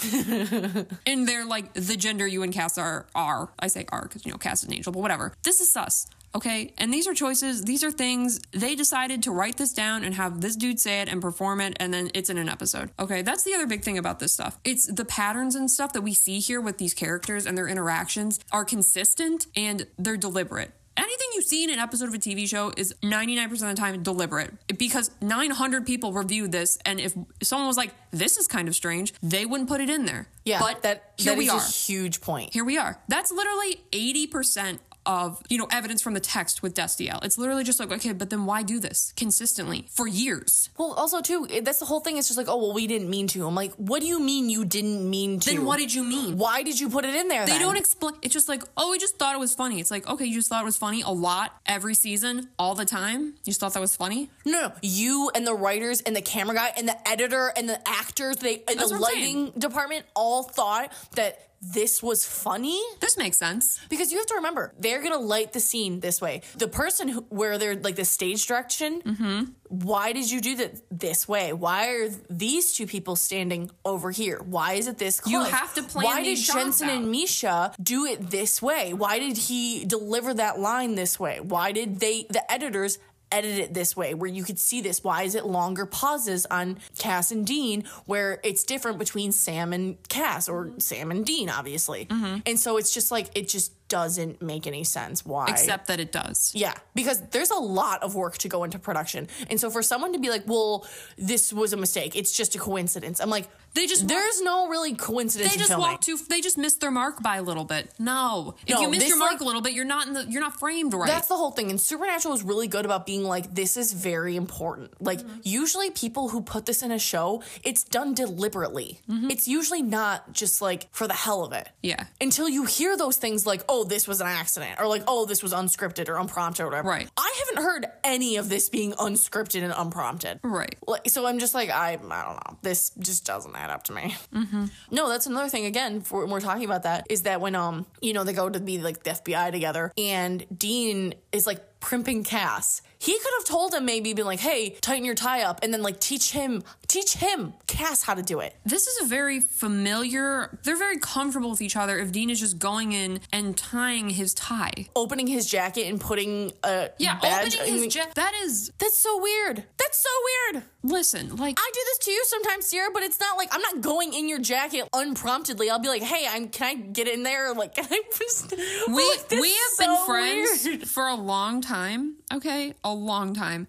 And they're like the gender you and Cass are, are. I say are because, you know, Cass is an angel, but whatever. This is sus. Okay, and these are choices, these are things, they decided to write this down and have this dude say it and perform it, and then it's in an episode. Okay, that's the other big thing about this stuff. It's the patterns and stuff that we see here with these characters and their interactions are consistent and they're deliberate. Anything you see in an episode of a T V show is ninety-nine percent of the time deliberate because nine hundred people reviewed this, and if someone was like, this is kind of strange, they wouldn't put it in there. Yeah, but that, here that we is are. a huge point. Here we are. That's literally eighty percent of, you know, evidence from the text with Destiel. It's literally just like, okay, but then why do this consistently for years? Well, also, too, it- that's the whole thing. It's just like, oh, well, we didn't mean to. I'm like, what do you mean you didn't mean to? Then what did you mean? Why did you put it in there They then? don't explain. It's just like, oh, we just thought it was funny. It's like, okay, you just thought it was funny a lot, every season, all the time? You just thought that was funny? No, no, you and the writers and the camera guy and the editor and the actors, they and That's the what I'm lighting department all thought that this was funny. This makes sense. Because you have to remember, they're gonna light the scene this way. The person who, where they're like the stage direction. Mm-hmm. Why did you do that this way? Why are these two people standing over here? Why is it this close? You have to plan Why did these shots Jensen out. and Misha do it this way? Why did he deliver that line this way? Why did they, the editors, edit it this way where you could see this? Why is it longer pauses on Cass and Dean where it's different between Sam and Cass or Sam and Dean, obviously? Mm-hmm. And so it's just like, it just doesn't make any sense. Why? Except that it does. Yeah, because there's a lot of work to go into production. And so for someone to be like, well, this was a mistake, it's just a coincidence. I'm like, They just there's no really coincidence They in just filming. walked too. They just missed their mark by a little bit. No, if No, you miss this, your mark like- a little bit, you're not in the. You're not framed right. That's the whole thing. And Supernatural is really good about being like, this is very important. Like, Mm-hmm. usually people who put this in a show, it's done deliberately. Mm-hmm. It's usually not just like for the hell of it. Yeah. Until you hear those things like, oh, this was an accident, or like, oh, this was unscripted or unprompted or whatever. Right. I haven't heard any of this being unscripted and unprompted. Right. Like, so I'm just like, I, I don't know. This just doesn't add up to me. Mm-hmm. No, that's another thing. Again, for, when we're talking about that, is that when um, you know, they go to be like the F B I together, and Dean is like primping Cass. He could have told him, maybe been like, hey, tighten your tie up, and then like teach him, teach him, Cass, how to do it. This is a very familiar. They're very comfortable with each other. If Dean is just going in and tying his tie. Opening his jacket and putting a Yeah, badge. opening I his mean, jacket. That is. That's so weird. That's so weird. Listen, like I do this to you sometimes, Sierra, but it's not like I'm not going in your jacket unpromptedly. I'll be like, hey, I'm can I get in there? Like, can I just we like, that's we have so been friends weird. for a long time. Okay, a long time.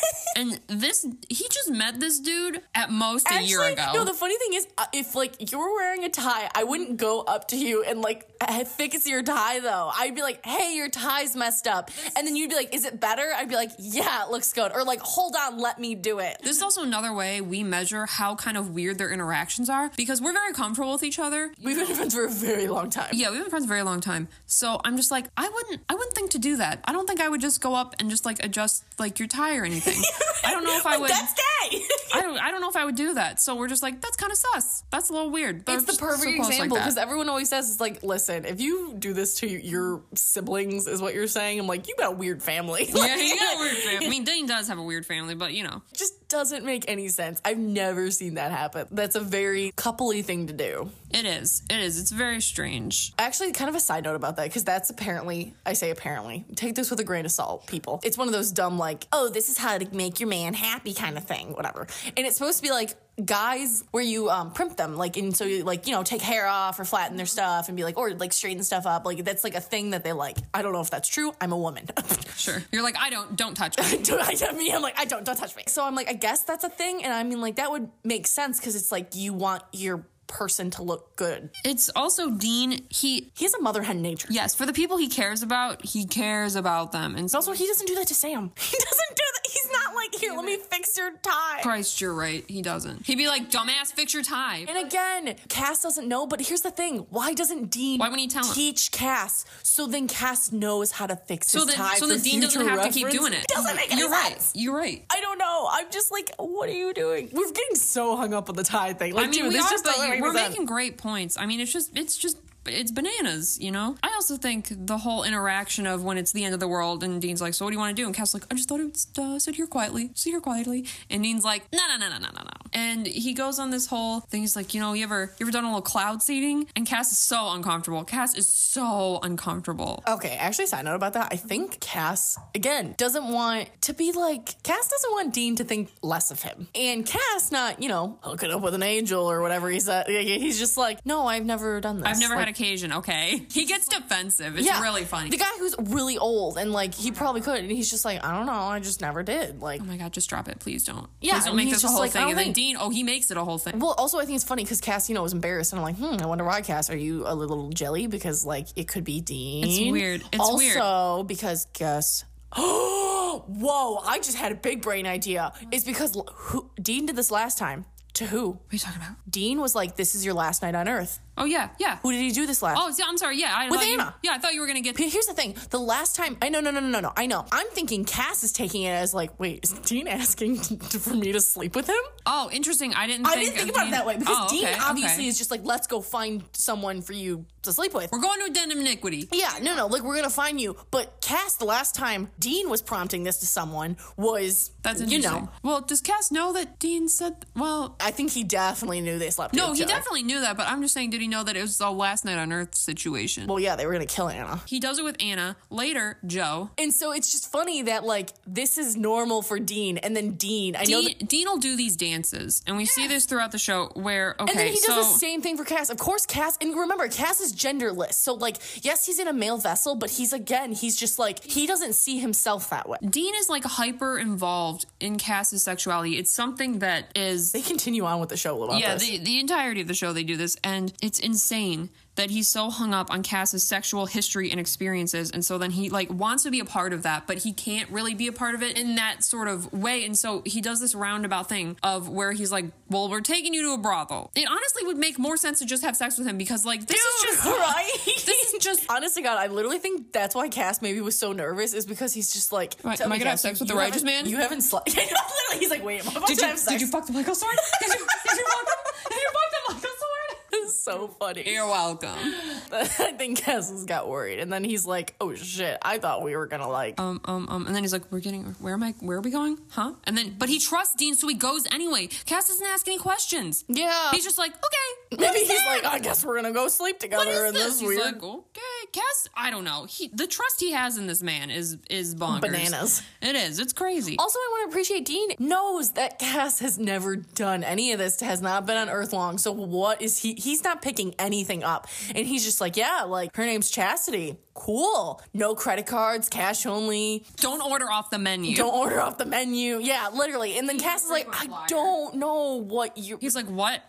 And this, he just met this dude at most a Actually, year ago. no, the funny thing is, uh, if like you were wearing a tie, I wouldn't go up to you and like fix your tie though. I'd be like, hey, your tie's messed up. And then you'd be like, is it better? I'd be like, yeah, it looks good. Or like, hold on, let me do it. This is also another way we measure how kind of weird their interactions are because we're very comfortable with each other. We've been friends for a very long time. Yeah, we've been friends a very long time. So I'm just like, I wouldn't I wouldn't think to do that. I don't think I would just go up and just like adjust like your tie or anything. I don't know if I would. That's gay. I don't. I don't know if I would do that. So we're just like, that's kind of sus. That's a little weird. They're It's the just perfect so close example like because that. everyone always says it's like, listen, if you do this to your siblings, is what you're saying. I'm like, you got a weird family. Yeah, he got a weird family. I mean, Dean does have a weird family, but you know, just doesn't make any sense. I've never seen that happen. That's a very coupley thing to do. it is. It is. It's very strange. Actually, kind of a side note about that, because that's apparently, I say apparently, take this with a grain of salt, people. It's one of those dumb, like, oh, this is how to make your man happy kind of thing, whatever. And it's supposed to be like, guys where you um primp them, like, and so you like, you know, take hair off or flatten their stuff and be like, or like straighten stuff up, like that's like a thing that they like. I don't know if that's true. I'm a woman. Sure. You're like, I don't, don't touch me. Do I, I mean, I'm like, I don't, don't touch me. So I'm like, I guess that's a thing. And I mean, like, that would make sense because it's like you want your person to look good. It's also Dean. He, He has a mother hen nature. yes, for the people he cares about, he cares about them. And But also, he doesn't do that to Sam. He doesn't do that. He's not like, here, let me fix your tie. Christ, you're right. He doesn't. He'd be like, dumbass, fix your tie. And again, Cass doesn't know, but here's the thing. Why doesn't Dean Why wouldn't he tell him? teach Cass so then Cass knows how to fix So his then, tie so for then Dean doesn't future have to keep reference? doing it. It doesn't make any You're sense. right. You're right. I don't know. I'm just like, what are you doing? We're getting so hung up on the tie thing. Like, I mean, dude, we this are, just but doesn't make we're sense. making great points. I mean, it's just, it's just, it's bananas, you know? I also think the whole interaction of when it's the end of the world and Dean's like, so what do you want to do? And Cass like, I just thought it would uh, sit here quietly, sit here quietly. And Dean's like, no, no, no, no, no, no, no. And he goes on this whole thing. He's like, you know, you ever, you ever done a little cloud seeding? And Cass is so uncomfortable. Cass is so uncomfortable. Okay, actually, side note about that. I think Cass, again, doesn't want to be like, Cass doesn't want Dean to think less of him. And Cass not, you know, hooking up with an angel or whatever he said. He's just like, no, I've never done this. I've never like, had occasion, okay? He gets defensive. It's yeah, really funny. The guy who's really old and like, he probably could. And he's just like, I don't know, I just never did. Like, Oh my god, just drop it. Please don't. Yeah, Please don't and make he's this a just whole like, I thing. don't And then think- Dean, oh, he makes it a whole thing. well, also, I think it's funny because Cass, you know, was embarrassed. And I'm like, hmm, I wonder why, Cass. Are you a little jelly? Because, like, it could be Dean. It's weird. It's also, weird. Also, because guess. Oh, whoa, I just had a big brain idea. It's because l- who, Dean did this last time. To who? What are you talking about? Dean was like, this is your last night on Earth. Oh, yeah, yeah. Who did he do this last? Oh, see, I'm sorry. Yeah, I With thought you, Anna. yeah, I thought you were gonna get. Here's the thing. The last time, I know, no, no, no, no, no. I know. I'm thinking Cass is taking it as like, wait, is Dean asking to, for me to sleep with him? Oh, interesting. I didn't. I think didn't think of about Dean. it that way because Oh, Dean okay, obviously okay. is just like, let's go find someone for you to sleep with. We're going to addendum iniquity. Yeah, no, no, like we're gonna find you. But Cass, the last time Dean was prompting this to someone was, That's you interesting. know, Well, does Cass know that Dean said? Well, I think he definitely knew they slept. no, with he each other. definitely knew that. But I'm just saying, did he know that it was the last night on Earth situation? Well, yeah, they were gonna kill Anna. He does it with Anna. Later, Joe. And so it's just funny that like this is normal for Dean, and then Dean, I know, Dean, that, Dean will do these dances, and we see this throughout the show. Where okay, and then he does so the same thing for Cass. Of course, Cass, and remember, Cass is genderless. So like, yes, he's in a male vessel, but he's again, he's just like he doesn't see himself that way. Dean is like hyper involved in Cass's sexuality. It's something that is They continue on with the show about yeah, this. the, the entirety of the show they do this, and it's insane that he's so hung up on Cass's sexual history and experiences, and so then he like wants to be a part of that, but he can't really be a part of it in that sort of way, and so he does this roundabout thing of where he's like, well, we're taking you to a brothel. It honestly would make more sense to just have sex with him because like this Dude, is just right? this is just Honest to God, I literally think that's why Cass maybe was so nervous is because he's just like, Right, tell am I me, gonna have Cass, sex with you the righteous haven't- man? You haven't slept. Literally, he's like, wait, am I about did to you, have sex? did you fuck the Michael sword? Did you, did you fuck him? Did you fuck the Michael sword? It's so funny. You're welcome. I think Cass has got worried, and then he's like, "Oh shit! I thought we were gonna like." Um, um, um, and then he's like, "We're getting. Where am I? Where are we going? Huh?" And then, but he trusts Dean, so he goes anyway. Cass doesn't ask any questions. Yeah. He's just like, "Okay." what Maybe is he's that? like, "I guess we're gonna go sleep "What together." is And this?" this He's weird like, "Okay." Cass, I don't know. He, the trust he has in this man is is bonkers. Bananas. It is. It's crazy. Also, I want to appreciate Dean knows that Cass has never done any of this, has not been on Earth long. So what is he? He's not picking anything up, and he's just like, yeah, like her name's Chastity. Cool. No credit cards, cash only. Don't order off the menu. Don't order off the menu. Yeah, literally. And then Cass is like, I flyer. don't know what you. He's like, "What?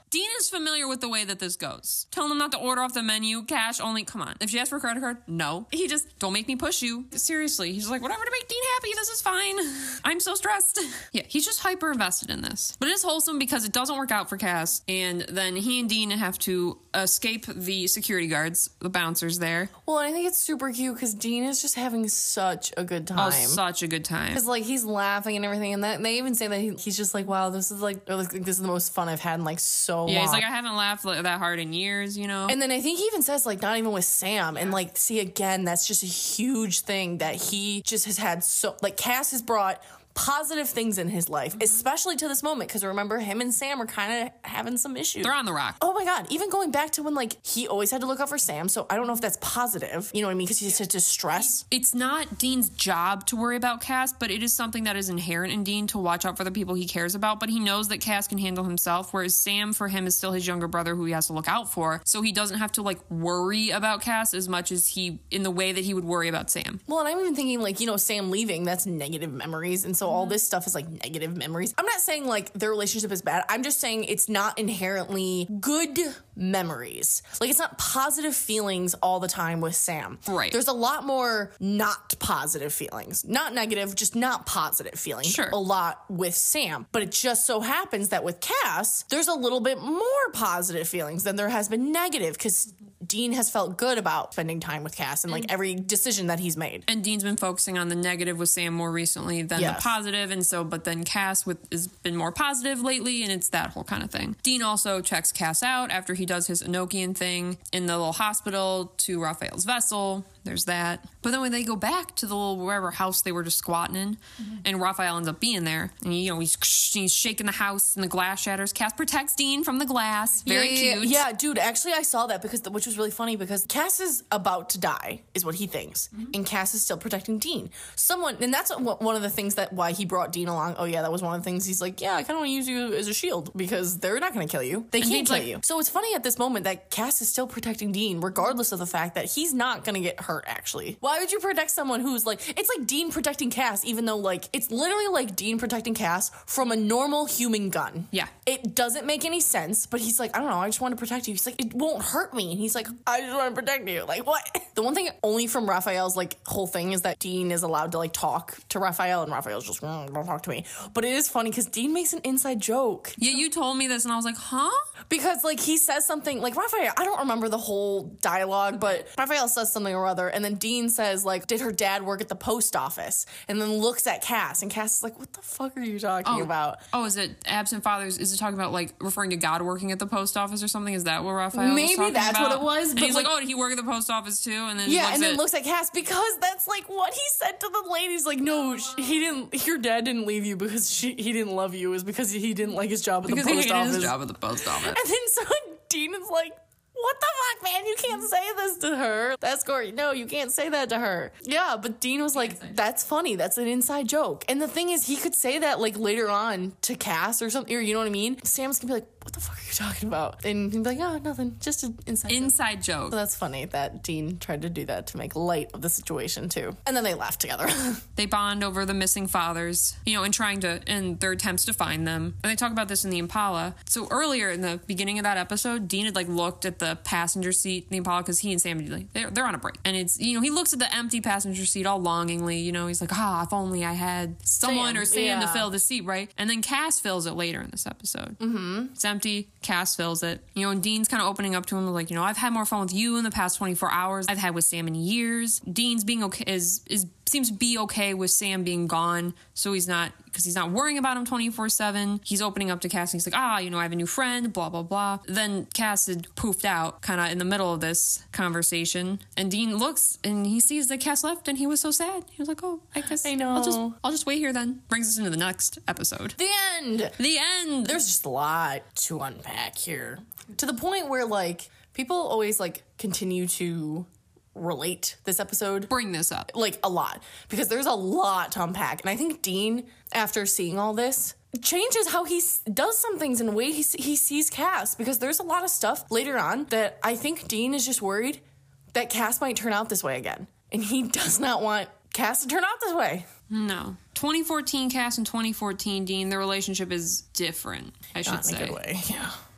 Dean is familiar with the way that this goes. Telling them not to order off the menu, cash only. Come on. If she asks for a credit card, no. He just, don't make me push you. Seriously. He's like, whatever to make Dean happy. This is fine. I'm so stressed. Yeah, he's just hyper invested in this. But it is wholesome because it doesn't work out for Cass. And then he and Dean have to escape the security guards, the bouncers there. Well, I think it's super cute because Dean is just having such a good time. Oh, such a good time. Because, like, he's laughing and everything. And that, they even say that he, he's just like, wow, this is like, like, this is the most fun I've had in, like, so yeah, long. He's like, I haven't laughed like, that hard in years, you know? And then I think he even says, like, not even with Sam. And, like, see, again, that's just a huge thing that he just has had so, like, Cass has brought positive things in his life, mm-hmm. especially to this moment, because remember, him and Sam are kind of having some issues. They're on the rock. Oh my God, even going back to when, like, he always had to look out for Sam, so I don't know if that's positive, you know what I mean, because he's such a stress. It's not Dean's job to worry about Cass, but it is something that is inherent in Dean to watch out for the people he cares about, but he knows that Cass can handle himself, whereas Sam, for him, is still his younger brother who he has to look out for, so he doesn't have to, like, worry about Cass as much as he, in the way that he would worry about Sam. Well, and I'm even thinking, like, you know, Sam leaving, that's negative memories, and so mm-hmm. all this stuff is, like, negative memories. I'm not saying, like, their relationship is bad. I'm just saying it's not inherently good memories. Like, it's not positive feelings all the time with Sam. Right. There's a lot more not positive feelings. Not negative, just not positive feelings. Sure. A lot with Sam. But it just so happens that with Cass, there's a little bit more positive feelings than there has been negative, because Dean has felt good about spending time with Cass and, like, and, every decision that he's made. And Dean's been focusing on the negative with Sam more recently than yes. the positive, and so, but then Cass with has been more positive lately, and it's that whole kind of thing. Dean also checks Cass out after he does his Enochian thing in the little hospital to Raphael's vessel. There's that. But then when they go back to the little wherever house they were just squatting in, mm-hmm. and Raphael ends up being there, and you know he's he's shaking the house and the glass shatters. Cass protects Dean from the glass. Very yeah, cute. Yeah, dude. Actually, I saw that because the, which was really funny because Cass is about to die, is what he thinks, mm-hmm. and Cass is still protecting Dean. Someone, and that's one of the things that why he brought Dean along. Oh yeah, that was one of the things. He's like, yeah, I kind of want to use you as a shield because they're not going to kill you. They and can't kill like, you. So it's funny at this moment that Cass is still protecting Dean, regardless of the fact that he's not going to get hurt. Actually, why would you protect someone who's like? It's like Dean protecting Cass, even though like it's literally like Dean protecting Cass from a normal human gun. Yeah, it doesn't make any sense. But he's like, I don't know, I just want to protect you. He's like, it won't hurt me. And he's like, I just want to protect you. Like what? The one thing only from Raphael's like whole thing is that Dean is allowed to like talk to Raphael, and Raphael's just mm, don't talk to me. But it is funny because Dean makes an inside joke. Yeah, you told me this, and I was like, huh? Because like he says something like Raphael. I don't remember the whole dialogue, but Raphael says something or other, and then Dean says like, did her dad work at the post office? And then looks at Cass, and Cass is like, what the fuck are you talking oh. about? Oh, is it absent fathers? Is it talking about like referring to God working at the post office or something? Is that what Raphael Maybe was talking that's about? what it was. And but he's like, like, oh, did he work at the post office too? And then yeah, looks and then at, looks at Cass because that's like what he said to the ladies. Like, no, he didn't. Your dad didn't leave you because she, he didn't love you. It was because he didn't like his job at because the post he hated office. his job at the post office. And then so Dean is like, what the fuck, man? You can't say this to her. That's Corey. No, you can't say that to her. Yeah, but Dean was like, that's funny. That's an inside joke. And the thing is, he could say that like later on to Cass or something, or you know what I mean? Sam's gonna be like, what the fuck are you talking about? And he'd be like, oh, nothing. Just an inside joke. Inside joke. So that's funny that Dean tried to do that to make light of the situation too. And then they laugh together. They bond over the missing fathers, you know, and trying to, in their attempts to find them. And they talk about this in the Impala. So earlier in the beginning of that episode, Dean had like looked at the passenger seat in the Impala because he and Sam, like, they're, they're on a break. And it's, you know, he looks at the empty passenger seat all longingly, you know, he's like, ah, if only I had someone Sam, or Sam yeah. to fill the seat, right? And then Cass fills it later in this episode. Mm-hmm. It's empty. Cass fills it. You know, and Dean's kind of opening up to him like, you know, I've had more fun with you in the past twenty-four hours I've had with Sam in years. Dean's being okay, is, is seems to be okay with Sam being gone, so he's not, because he's not worrying about him twenty-four seven. He's opening up to Cass, and he's like, ah, you know, I have a new friend, blah, blah, blah. Then Cass had poofed out kind of in the middle of this conversation, and Dean looks, and he sees that Cass left, and he was so sad. He was like, oh, I guess I know. I'll just, I'll just wait here then. Brings us into the next episode. The end! The end! There's just a lot to unpack here. To the point where, like, people always, like, continue to relate this episode. Bring this up. Like, a lot. Because there's a lot to unpack. And I think Dean, after seeing all this, changes how he s- does some things in the way he, s- he sees Cass. Because there's a lot of stuff later on that I think Dean is just worried that Cass might turn out this way again. And he does not want Cass to turn out this way. No. twenty fourteen Cass and twenty fourteen Dean, their relationship is different, I should Not in say. a good way, yeah.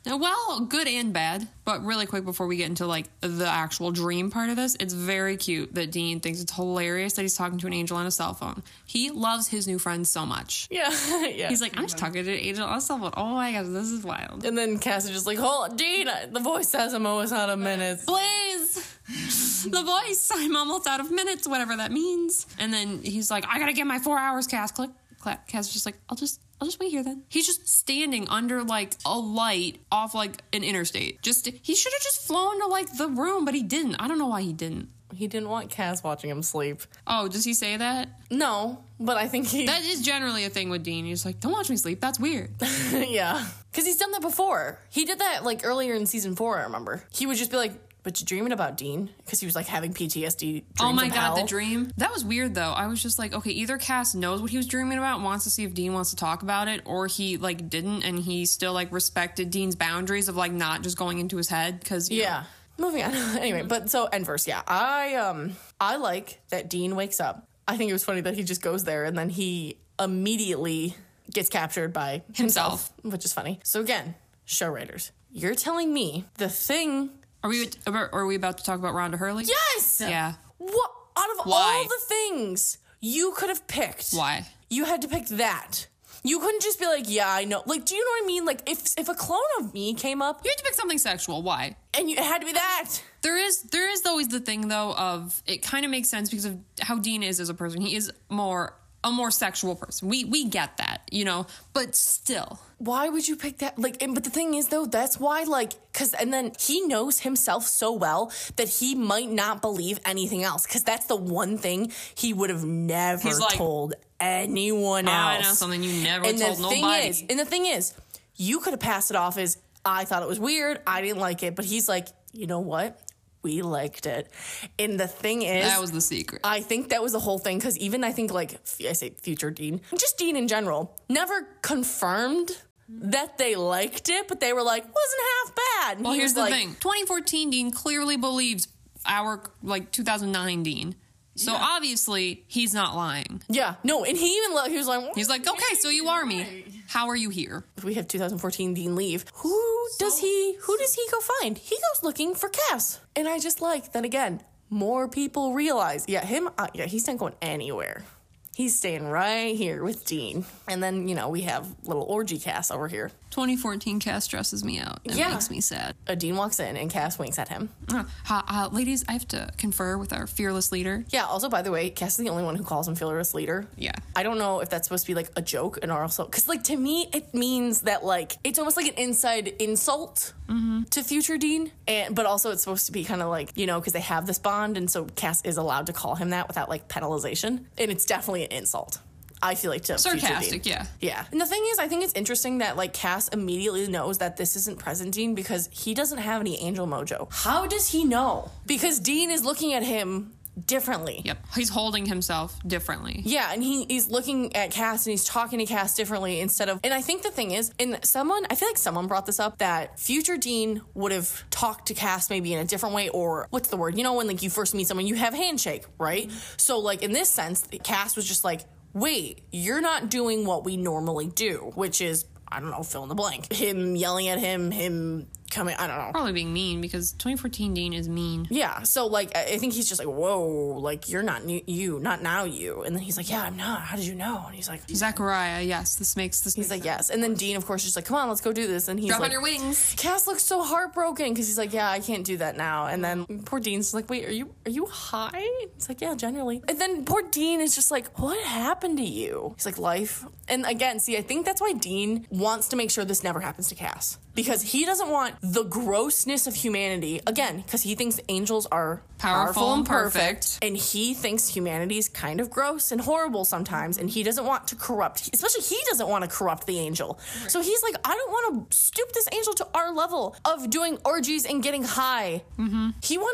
Well, good and bad. But really quick before we get into like the actual dream part of this, it's very cute that Dean thinks it's hilarious that he's talking to an angel on a cell phone. He loves his new friend so much. Yeah, yeah. He's like, I'm just talking to an angel on a cell phone. Oh my gosh, this is wild. And then Cass is just like, hold on, Dean, the voice says I'm almost out of minutes. Please! The voice, I'm almost out of minutes, whatever that means. And then he's like, I gotta get my four hours, Cass. Click, clap. Cass is just like, I'll just... I'll just wait here then. He's just standing under like a light off like an interstate. Just he should have just flown to like the room, but he didn't. I don't know why he didn't. He didn't want Cass watching him sleep. Oh, does he say that? No, but I think he... That is generally a thing with Dean. He's like, don't watch me sleep. That's weird. Yeah. Because he's done that before. He did that like earlier in season four, I remember. He would just be like, but you dreaming about Dean? Because he was like having P T S D dreams Oh my of god, hell. the dream. That was weird though. I was just like, okay, either Cass knows what he was dreaming about and wants to see if Dean wants to talk about it, or he like didn't and he still like respected Dean's boundaries of like not just going into his head. Because yeah. Know. Moving on. Anyway, but so end verse, yeah. I um I like that Dean wakes up. I think it was funny that he just goes there and then he immediately gets captured by himself, himself which is funny. So again, show writers, you're telling me the thing. Are we are we about to talk about Rhonda Hurley? Yes. Yeah. What out of Why? all the things you could have picked? Why? You had to pick that. You couldn't just be like, yeah, I know. Like, do you know what I mean? Like, if if a clone of me came up, You had to pick something sexual. Why? and you, it had to be that. There is there is always the thing though of it kind of makes sense because of how Dean is as a person. He is more a more sexual person. We we get that, you know, but still. Why would you pick that? Like, and, but the thing is, though, that's why, like, because, and then he knows himself so well that he might not believe anything else, because that's the one thing he would have never He's like, told anyone else. I know something you never and told the thing nobody. Is, and the thing is, you could have passed it off as, I thought it was weird, I didn't like it, but he's like, you know what? We liked it. And the thing is, That was the secret. I think that was the whole thing, because even I think, like, I say future Dean, just Dean in general, never confirmed that they liked it, but they were like, wasn't half bad. And Well, he here's was the like, thing. twenty fourteen Dean clearly believes our, like, two thousand nine Dean. So obviously, he's not lying. Yeah, no, and he even, he was like, He's like, okay, so you are me. How are you here? we have two thousand fourteen Dean leave. Who does he, who does he go find? He goes looking for Cass. And I just like, then again, more people realize, yeah, him, uh, yeah, he's not going anywhere. He's staying right here with Dean. And then, you know, we have little orgy Cass over here. twenty fourteen Cass stresses me out. It Yeah. makes me sad. Uh, Dean walks in and Cass winks at him. Uh, uh, ladies, I have to confer with our fearless leader. Yeah, also, by the way, Cass is the only one who calls him fearless leader. Yeah. I don't know if that's supposed to be, like, a joke and also... Because, like, to me, it means that, like, it's almost like an inside insult Mm-hmm. to future Dean. And But also it's supposed to be kind of like, you know, because they have this bond, and so Cass is allowed to call him that without, like, penalization. And it's definitely an insult. I feel like to future Sarcastic, Dean. yeah. Yeah. And the thing is, I think it's interesting that, like, Cass immediately knows that this isn't present Dean because he doesn't have any angel mojo. How does he know? Because Dean is looking at him differently. Yep. He's holding himself differently. Yeah, and he, he's looking at Cass and he's talking to Cass differently instead of... And I think the thing is, and someone, I feel like someone brought this up, that future Dean would have talked to Cass maybe in a different way, or what's the word? You know when, like, you first meet someone, you have handshake, right? Mm-hmm. So, like, in this sense, Cass was just like, wait, you're not doing what we normally do, which is, I don't know, fill in the blank. Him yelling at him, him coming, I don't know. Probably being mean because twenty fourteen Dean is mean. Yeah, so, like, I think he's just like, whoa, like, you're not new, you, not now you. And then he's like, yeah, I'm not. How did you know? And he's like... Zachariah, yes, this makes this. He's like, yes. And then Dean, of course, is just like, come on, let's go do this. And he's drop like... on your wings. Cass looks so heartbroken because he's like, yeah, I can't do that now. And then poor Dean's like, wait, are you are you high? He's like, yeah, generally. And then poor Dean is just like, what happened to you? He's like, life. And again, see, I think that's why Dean wants to make sure this never happens to Cass. Because he doesn't want the grossness of humanity, again, because he thinks angels are Powerful powerful and and perfect, perfect. and he thinks humanity's kind of gross and horrible sometimes, and he doesn't want to corrupt, especially he doesn't want to corrupt the angel. Right. So he's like, I don't want to stoop this angel to our level of doing orgies and getting high. Mm-hmm. He wanted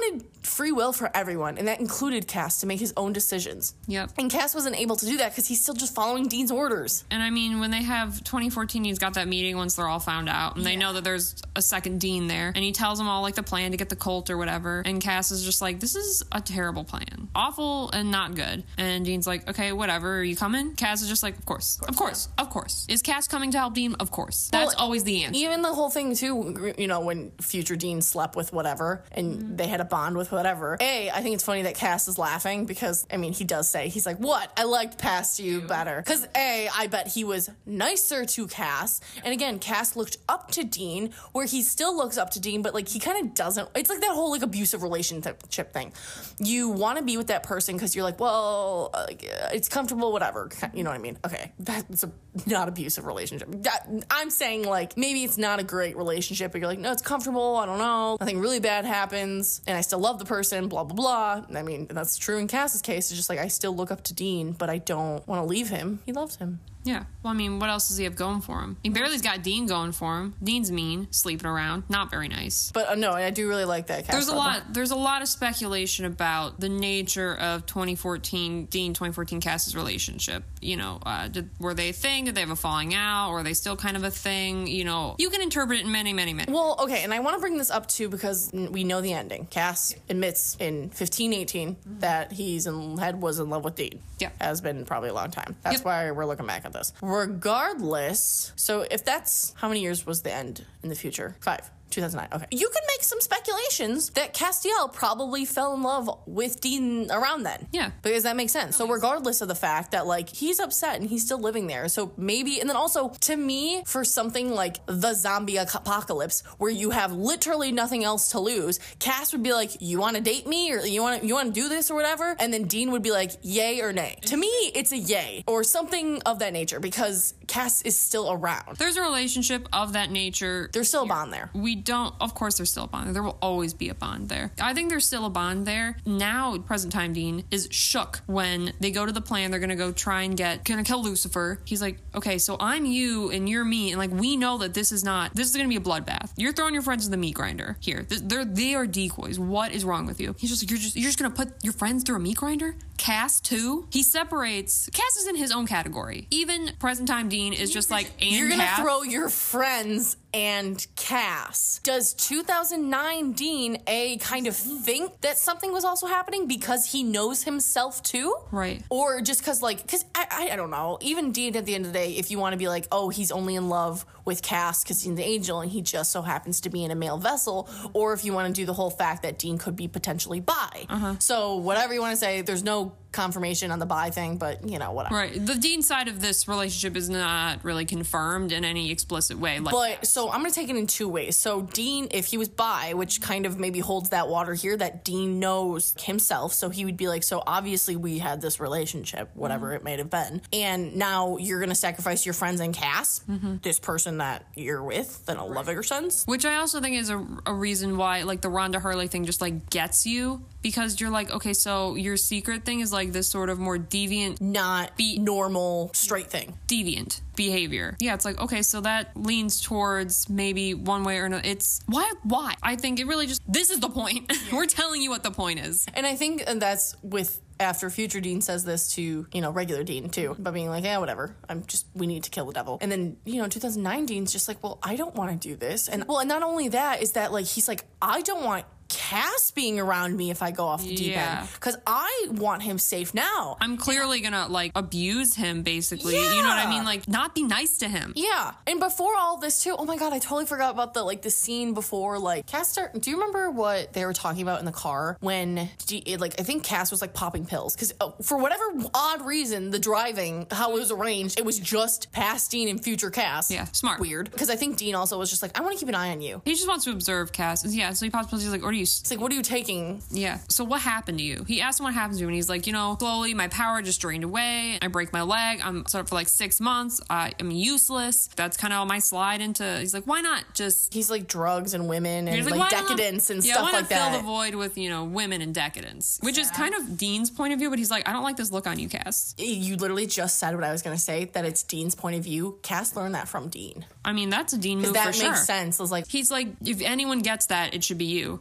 free will for everyone, and that included Cass to make his own decisions. Yep. And Cass wasn't able to do that because he's still just following Dean's orders. And I mean, when they have twenty fourteen, he's got that meeting once they're all found out, and yeah. they know that there's a second Dean there, and he tells them all like the plan to get the cult or whatever, and Cass is just like, this is a terrible plan, awful and not good. And Dean's like, okay, whatever, are you coming? Cass is just like, of course, of course, of course, of course. Is Cass coming to help Dean? Of course. That's well, always the answer. Even the whole thing too, you know, when future Dean slept with whatever and mm-hmm. they had a bond with whatever. A, I think it's funny that Cass is laughing because, I mean, he does say, he's like, what? I liked past you better. Because A, I bet he was nicer to Cass. And again, Cass looked up to Dean, where he still looks up to Dean, but like he kind of doesn't. It's like that whole like abusive relationship thing. You want to be with that person because you're like, well, uh, it's comfortable, whatever. You know what I mean? Okay, that's a not abusive relationship. That, I'm saying like maybe it's not a great relationship, but you're like, no, it's comfortable. I don't know. Nothing really bad happens, and I still love the person. Blah blah blah. I mean, that's true in Cass's case. It's just like I still look up to Dean, but I don't want to leave him. He loves him. Yeah. Well, I mean, what else does he have going for him? He barely's got Dean going for him. Dean's mean, sleeping around, not very nice. But uh, no, I do really like that. Cass there's a lot. That. There's a lot of speculation about the nature of twenty fourteen Dean twenty fourteen Cass's relationship. You know, uh, did, were they a thing? Did they have a falling out? Or are they still kind of a thing? You know, you can interpret it in many, many, many. Well, okay, and I want to bring this up too because we know the ending. Cass admits in fifteen eighteen mm-hmm. that he's in head was in love with Dean. Yeah, has been probably a long time. That's yep. why we're looking back at this. Regardless, so if that's how many years was the end in the future? Five. two thousand nine. Okay. You can make some speculations that Castiel probably fell in love with Dean around then. Yeah. Because that makes sense. So regardless of the fact that, like, he's upset and he's still living there. So maybe, and then also, to me, for something like the zombie apocalypse, where you have literally nothing else to lose, Cass would be like, you want to date me? Or you want to you want to do this or whatever? And then Dean would be like, yay or nay. To me, it's a yay. Or something of that nature, because Cass is still around. There's a relationship of that nature. There's still a bond there. We don't, of course there's still a bond there. There will always be a bond there. I think there's still a bond there. Now, present time Dean is shook when they go to the plan. They're going to go try and get, going to kill Lucifer. He's like, okay, so I'm you and you're me. And like, we know that this is not, this is going to be a bloodbath. You're throwing your friends in the meat grinder here. They're, they are decoys. What is wrong with you? He's just like, you're just, you're just going to put your friends through a meat grinder? Cass too? He separates, Cass is in his own category. Even present time Dean is just like, and you're going to Cass. throw your friends and Cass. Does two thousand nine Dean A kind of think that something was also happening because he knows himself too? Right. Or just because, like, because I, I, I don't know. Even Dean, at the end of the day, if you want to be like, oh, he's only in love with Cass because he's the angel and he just so happens to be in a male vessel, or if you want to do the whole fact that Dean could be potentially bi. Uh-huh. So whatever you want to say, there's no confirmation on the bi thing, but, you know, whatever. Right. The Dean side of this relationship is not really confirmed in any explicit way. Like but, that. So I'm going to take it in two ways. So Dean, if he was bi, which kind of maybe holds that water here, that Dean knows himself, so he would be like, so obviously we had this relationship, whatever mm-hmm. it might have been, and now you're going to sacrifice your friends and Cass, mm-hmm. this person that you're with, that don't right. love your sons. Which I also think is a, a reason why, like, the Rhonda Hurley thing just, like, gets you, because you're like, okay, so your secret thing is, like, this sort of more deviant... Not be normal, straight thing. Deviant behavior. Yeah, it's like, okay, so that leans towards maybe one way or another. It's, why? Why? I think it really just, this is the point. We're telling you what the point is. And I think that's with... After future Dean says this to, you know, regular Dean, too, about being like, yeah, whatever. I'm just, we need to kill the devil. And then, you know, two thousand nine Dean's just like, well, I don't want to do this. And, well, and not only that, is that, like, he's like, I don't want Cass being around me if I go off the deep yeah. end. Because I want him safe now. I'm clearly gonna, like, abuse him, basically. Yeah. You know what I mean? Like, not be nice to him. Yeah. And before all this, too, oh my God, I totally forgot about the, like, the scene before, like, Cass start, do you remember what they were talking about in the car when, like, I think Cass was, like, popping pills? Because uh, for whatever odd reason, the driving, how it was arranged, it was just past Dean and future Cass. Yeah, smart. Weird. Because I think Dean also was just like, I want to keep an eye on you. He just wants to observe Cass. Yeah, so he pops pills, he's like, or do you... It's like, what are you taking? Yeah. So what happened to you? He asked him what happened to him, and he's like, you know, slowly my power just drained away. I break my leg. I'm sort of for like six months. Uh, I'm useless. That's kind of my slide into. He's like, why not just? He's like drugs and women and like, like decadence not, and yeah, stuff why like not that. Fill the void with, you know, women and decadence, which yeah. is kind of Dean's point of view. But he's like, I don't like this look on you, Cass. You literally just said what I was going to say, that it's Dean's point of view. Cass learned that from Dean. I mean, that's a Dean move that for makes sure. sense. It was like, he's like, if anyone gets that, it should be you. Yeah.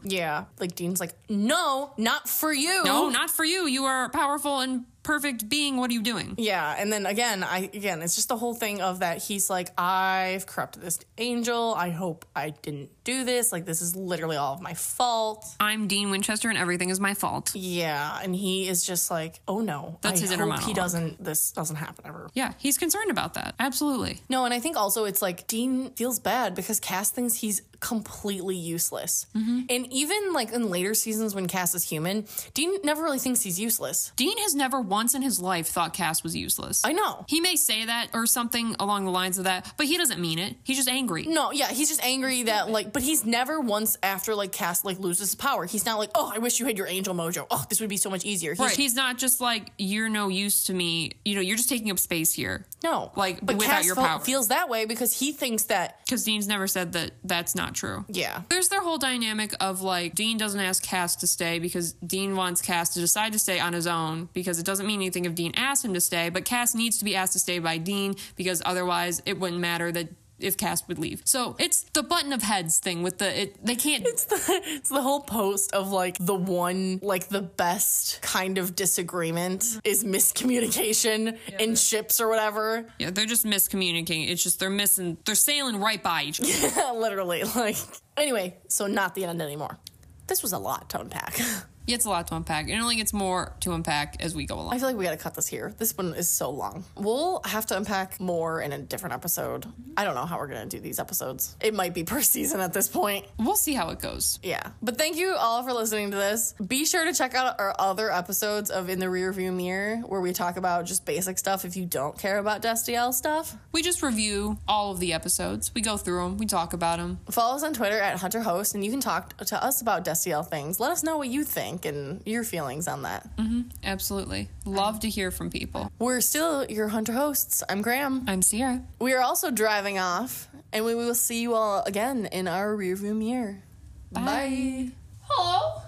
Like, Dean's like, no, not for you. No, not for you. You are a powerful and perfect being. What are you doing? Yeah, and then again, I again, it's just the whole thing of that he's like, I've corrupted this angel. I hope I didn't do this. Like, this is literally all of my fault. I'm Dean Winchester, and everything is my fault. Yeah, and he is just like, oh no, That's I his inner hope monologue. he doesn't. This doesn't happen ever. Yeah, he's concerned about that. Absolutely. No, and I think also it's like Dean feels bad because Cass thinks he's completely useless. Mm-hmm. And even like in later seasons when Cass is human, Dean never really thinks he's useless. Dean has never once in his life thought Cass was useless. I know. He may say that or something along the lines of that, but he doesn't mean it. He's just angry. No, yeah, he's just angry that like, but he's never once after like Cass like loses his power. He's not like, oh, I wish you had your angel mojo. Oh, this would be so much easier. He's Right. He's not just like, you're no use to me. You know, you're just taking up space here. No, Like, but without Cass your felt- power. feels that way because he thinks that. Because Dean's never said that that's not true. Yeah. There's their whole dynamic of like, Dean doesn't ask Cass to stay because Dean wants Cass to decide to stay on his own because it doesn't mean anything if Dean asks him to stay, but Cass needs to be asked to stay by Dean because otherwise it wouldn't matter that if Cass would leave. So it's the button of heads thing with the, it, they can't. It's the, it's the whole post of like the one, like the best kind of disagreement is miscommunication in ships or whatever. Yeah, they're just miscommunicating. It's just they're missing, they're sailing right by each other. Literally. Like, anyway, so not the end anymore. This was a lot to unpack. Yeah, it's a lot to unpack. It only gets more to unpack as we go along. I feel like we gotta cut this here. This one is so long. We'll have to unpack more in a different episode. I don't know how we're gonna do these episodes. It might be per season at this point. We'll see how it goes. Yeah. But thank you all for listening to this. Be sure to check out our other episodes of In the Rearview Mirror, where we talk about just basic stuff if you don't care about Destiel stuff. We just review all of the episodes. We go through them. We talk about them. Follow us on Twitter at Hunter Host, and you can talk to us about Destiel things. Let us know what you think and your feelings on that. Mm-hmm. Absolutely. Love to hear from people. We're still your Hunter Hosts. I'm Graham. I'm Sierra. We are also driving off, and we will see you all again in our rearview mirror. Bye. Bye. Hello?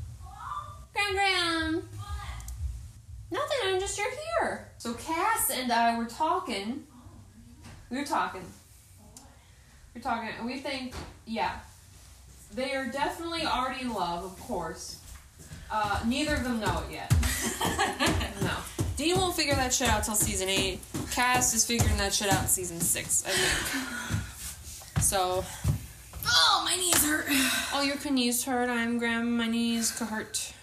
Graham, Graham. Nothing, I'm just, you're here. So Cass and I were talking. We were talking. We were talking, and we think, yeah, they are definitely already in love, of course. Uh, neither of them know it yet. No. Dean won't figure that shit out till season eight. Cass is figuring that shit out in season six, I think. So. Oh, my knees hurt. Oh, your knees hurt. I'm Graham. My knees hurt.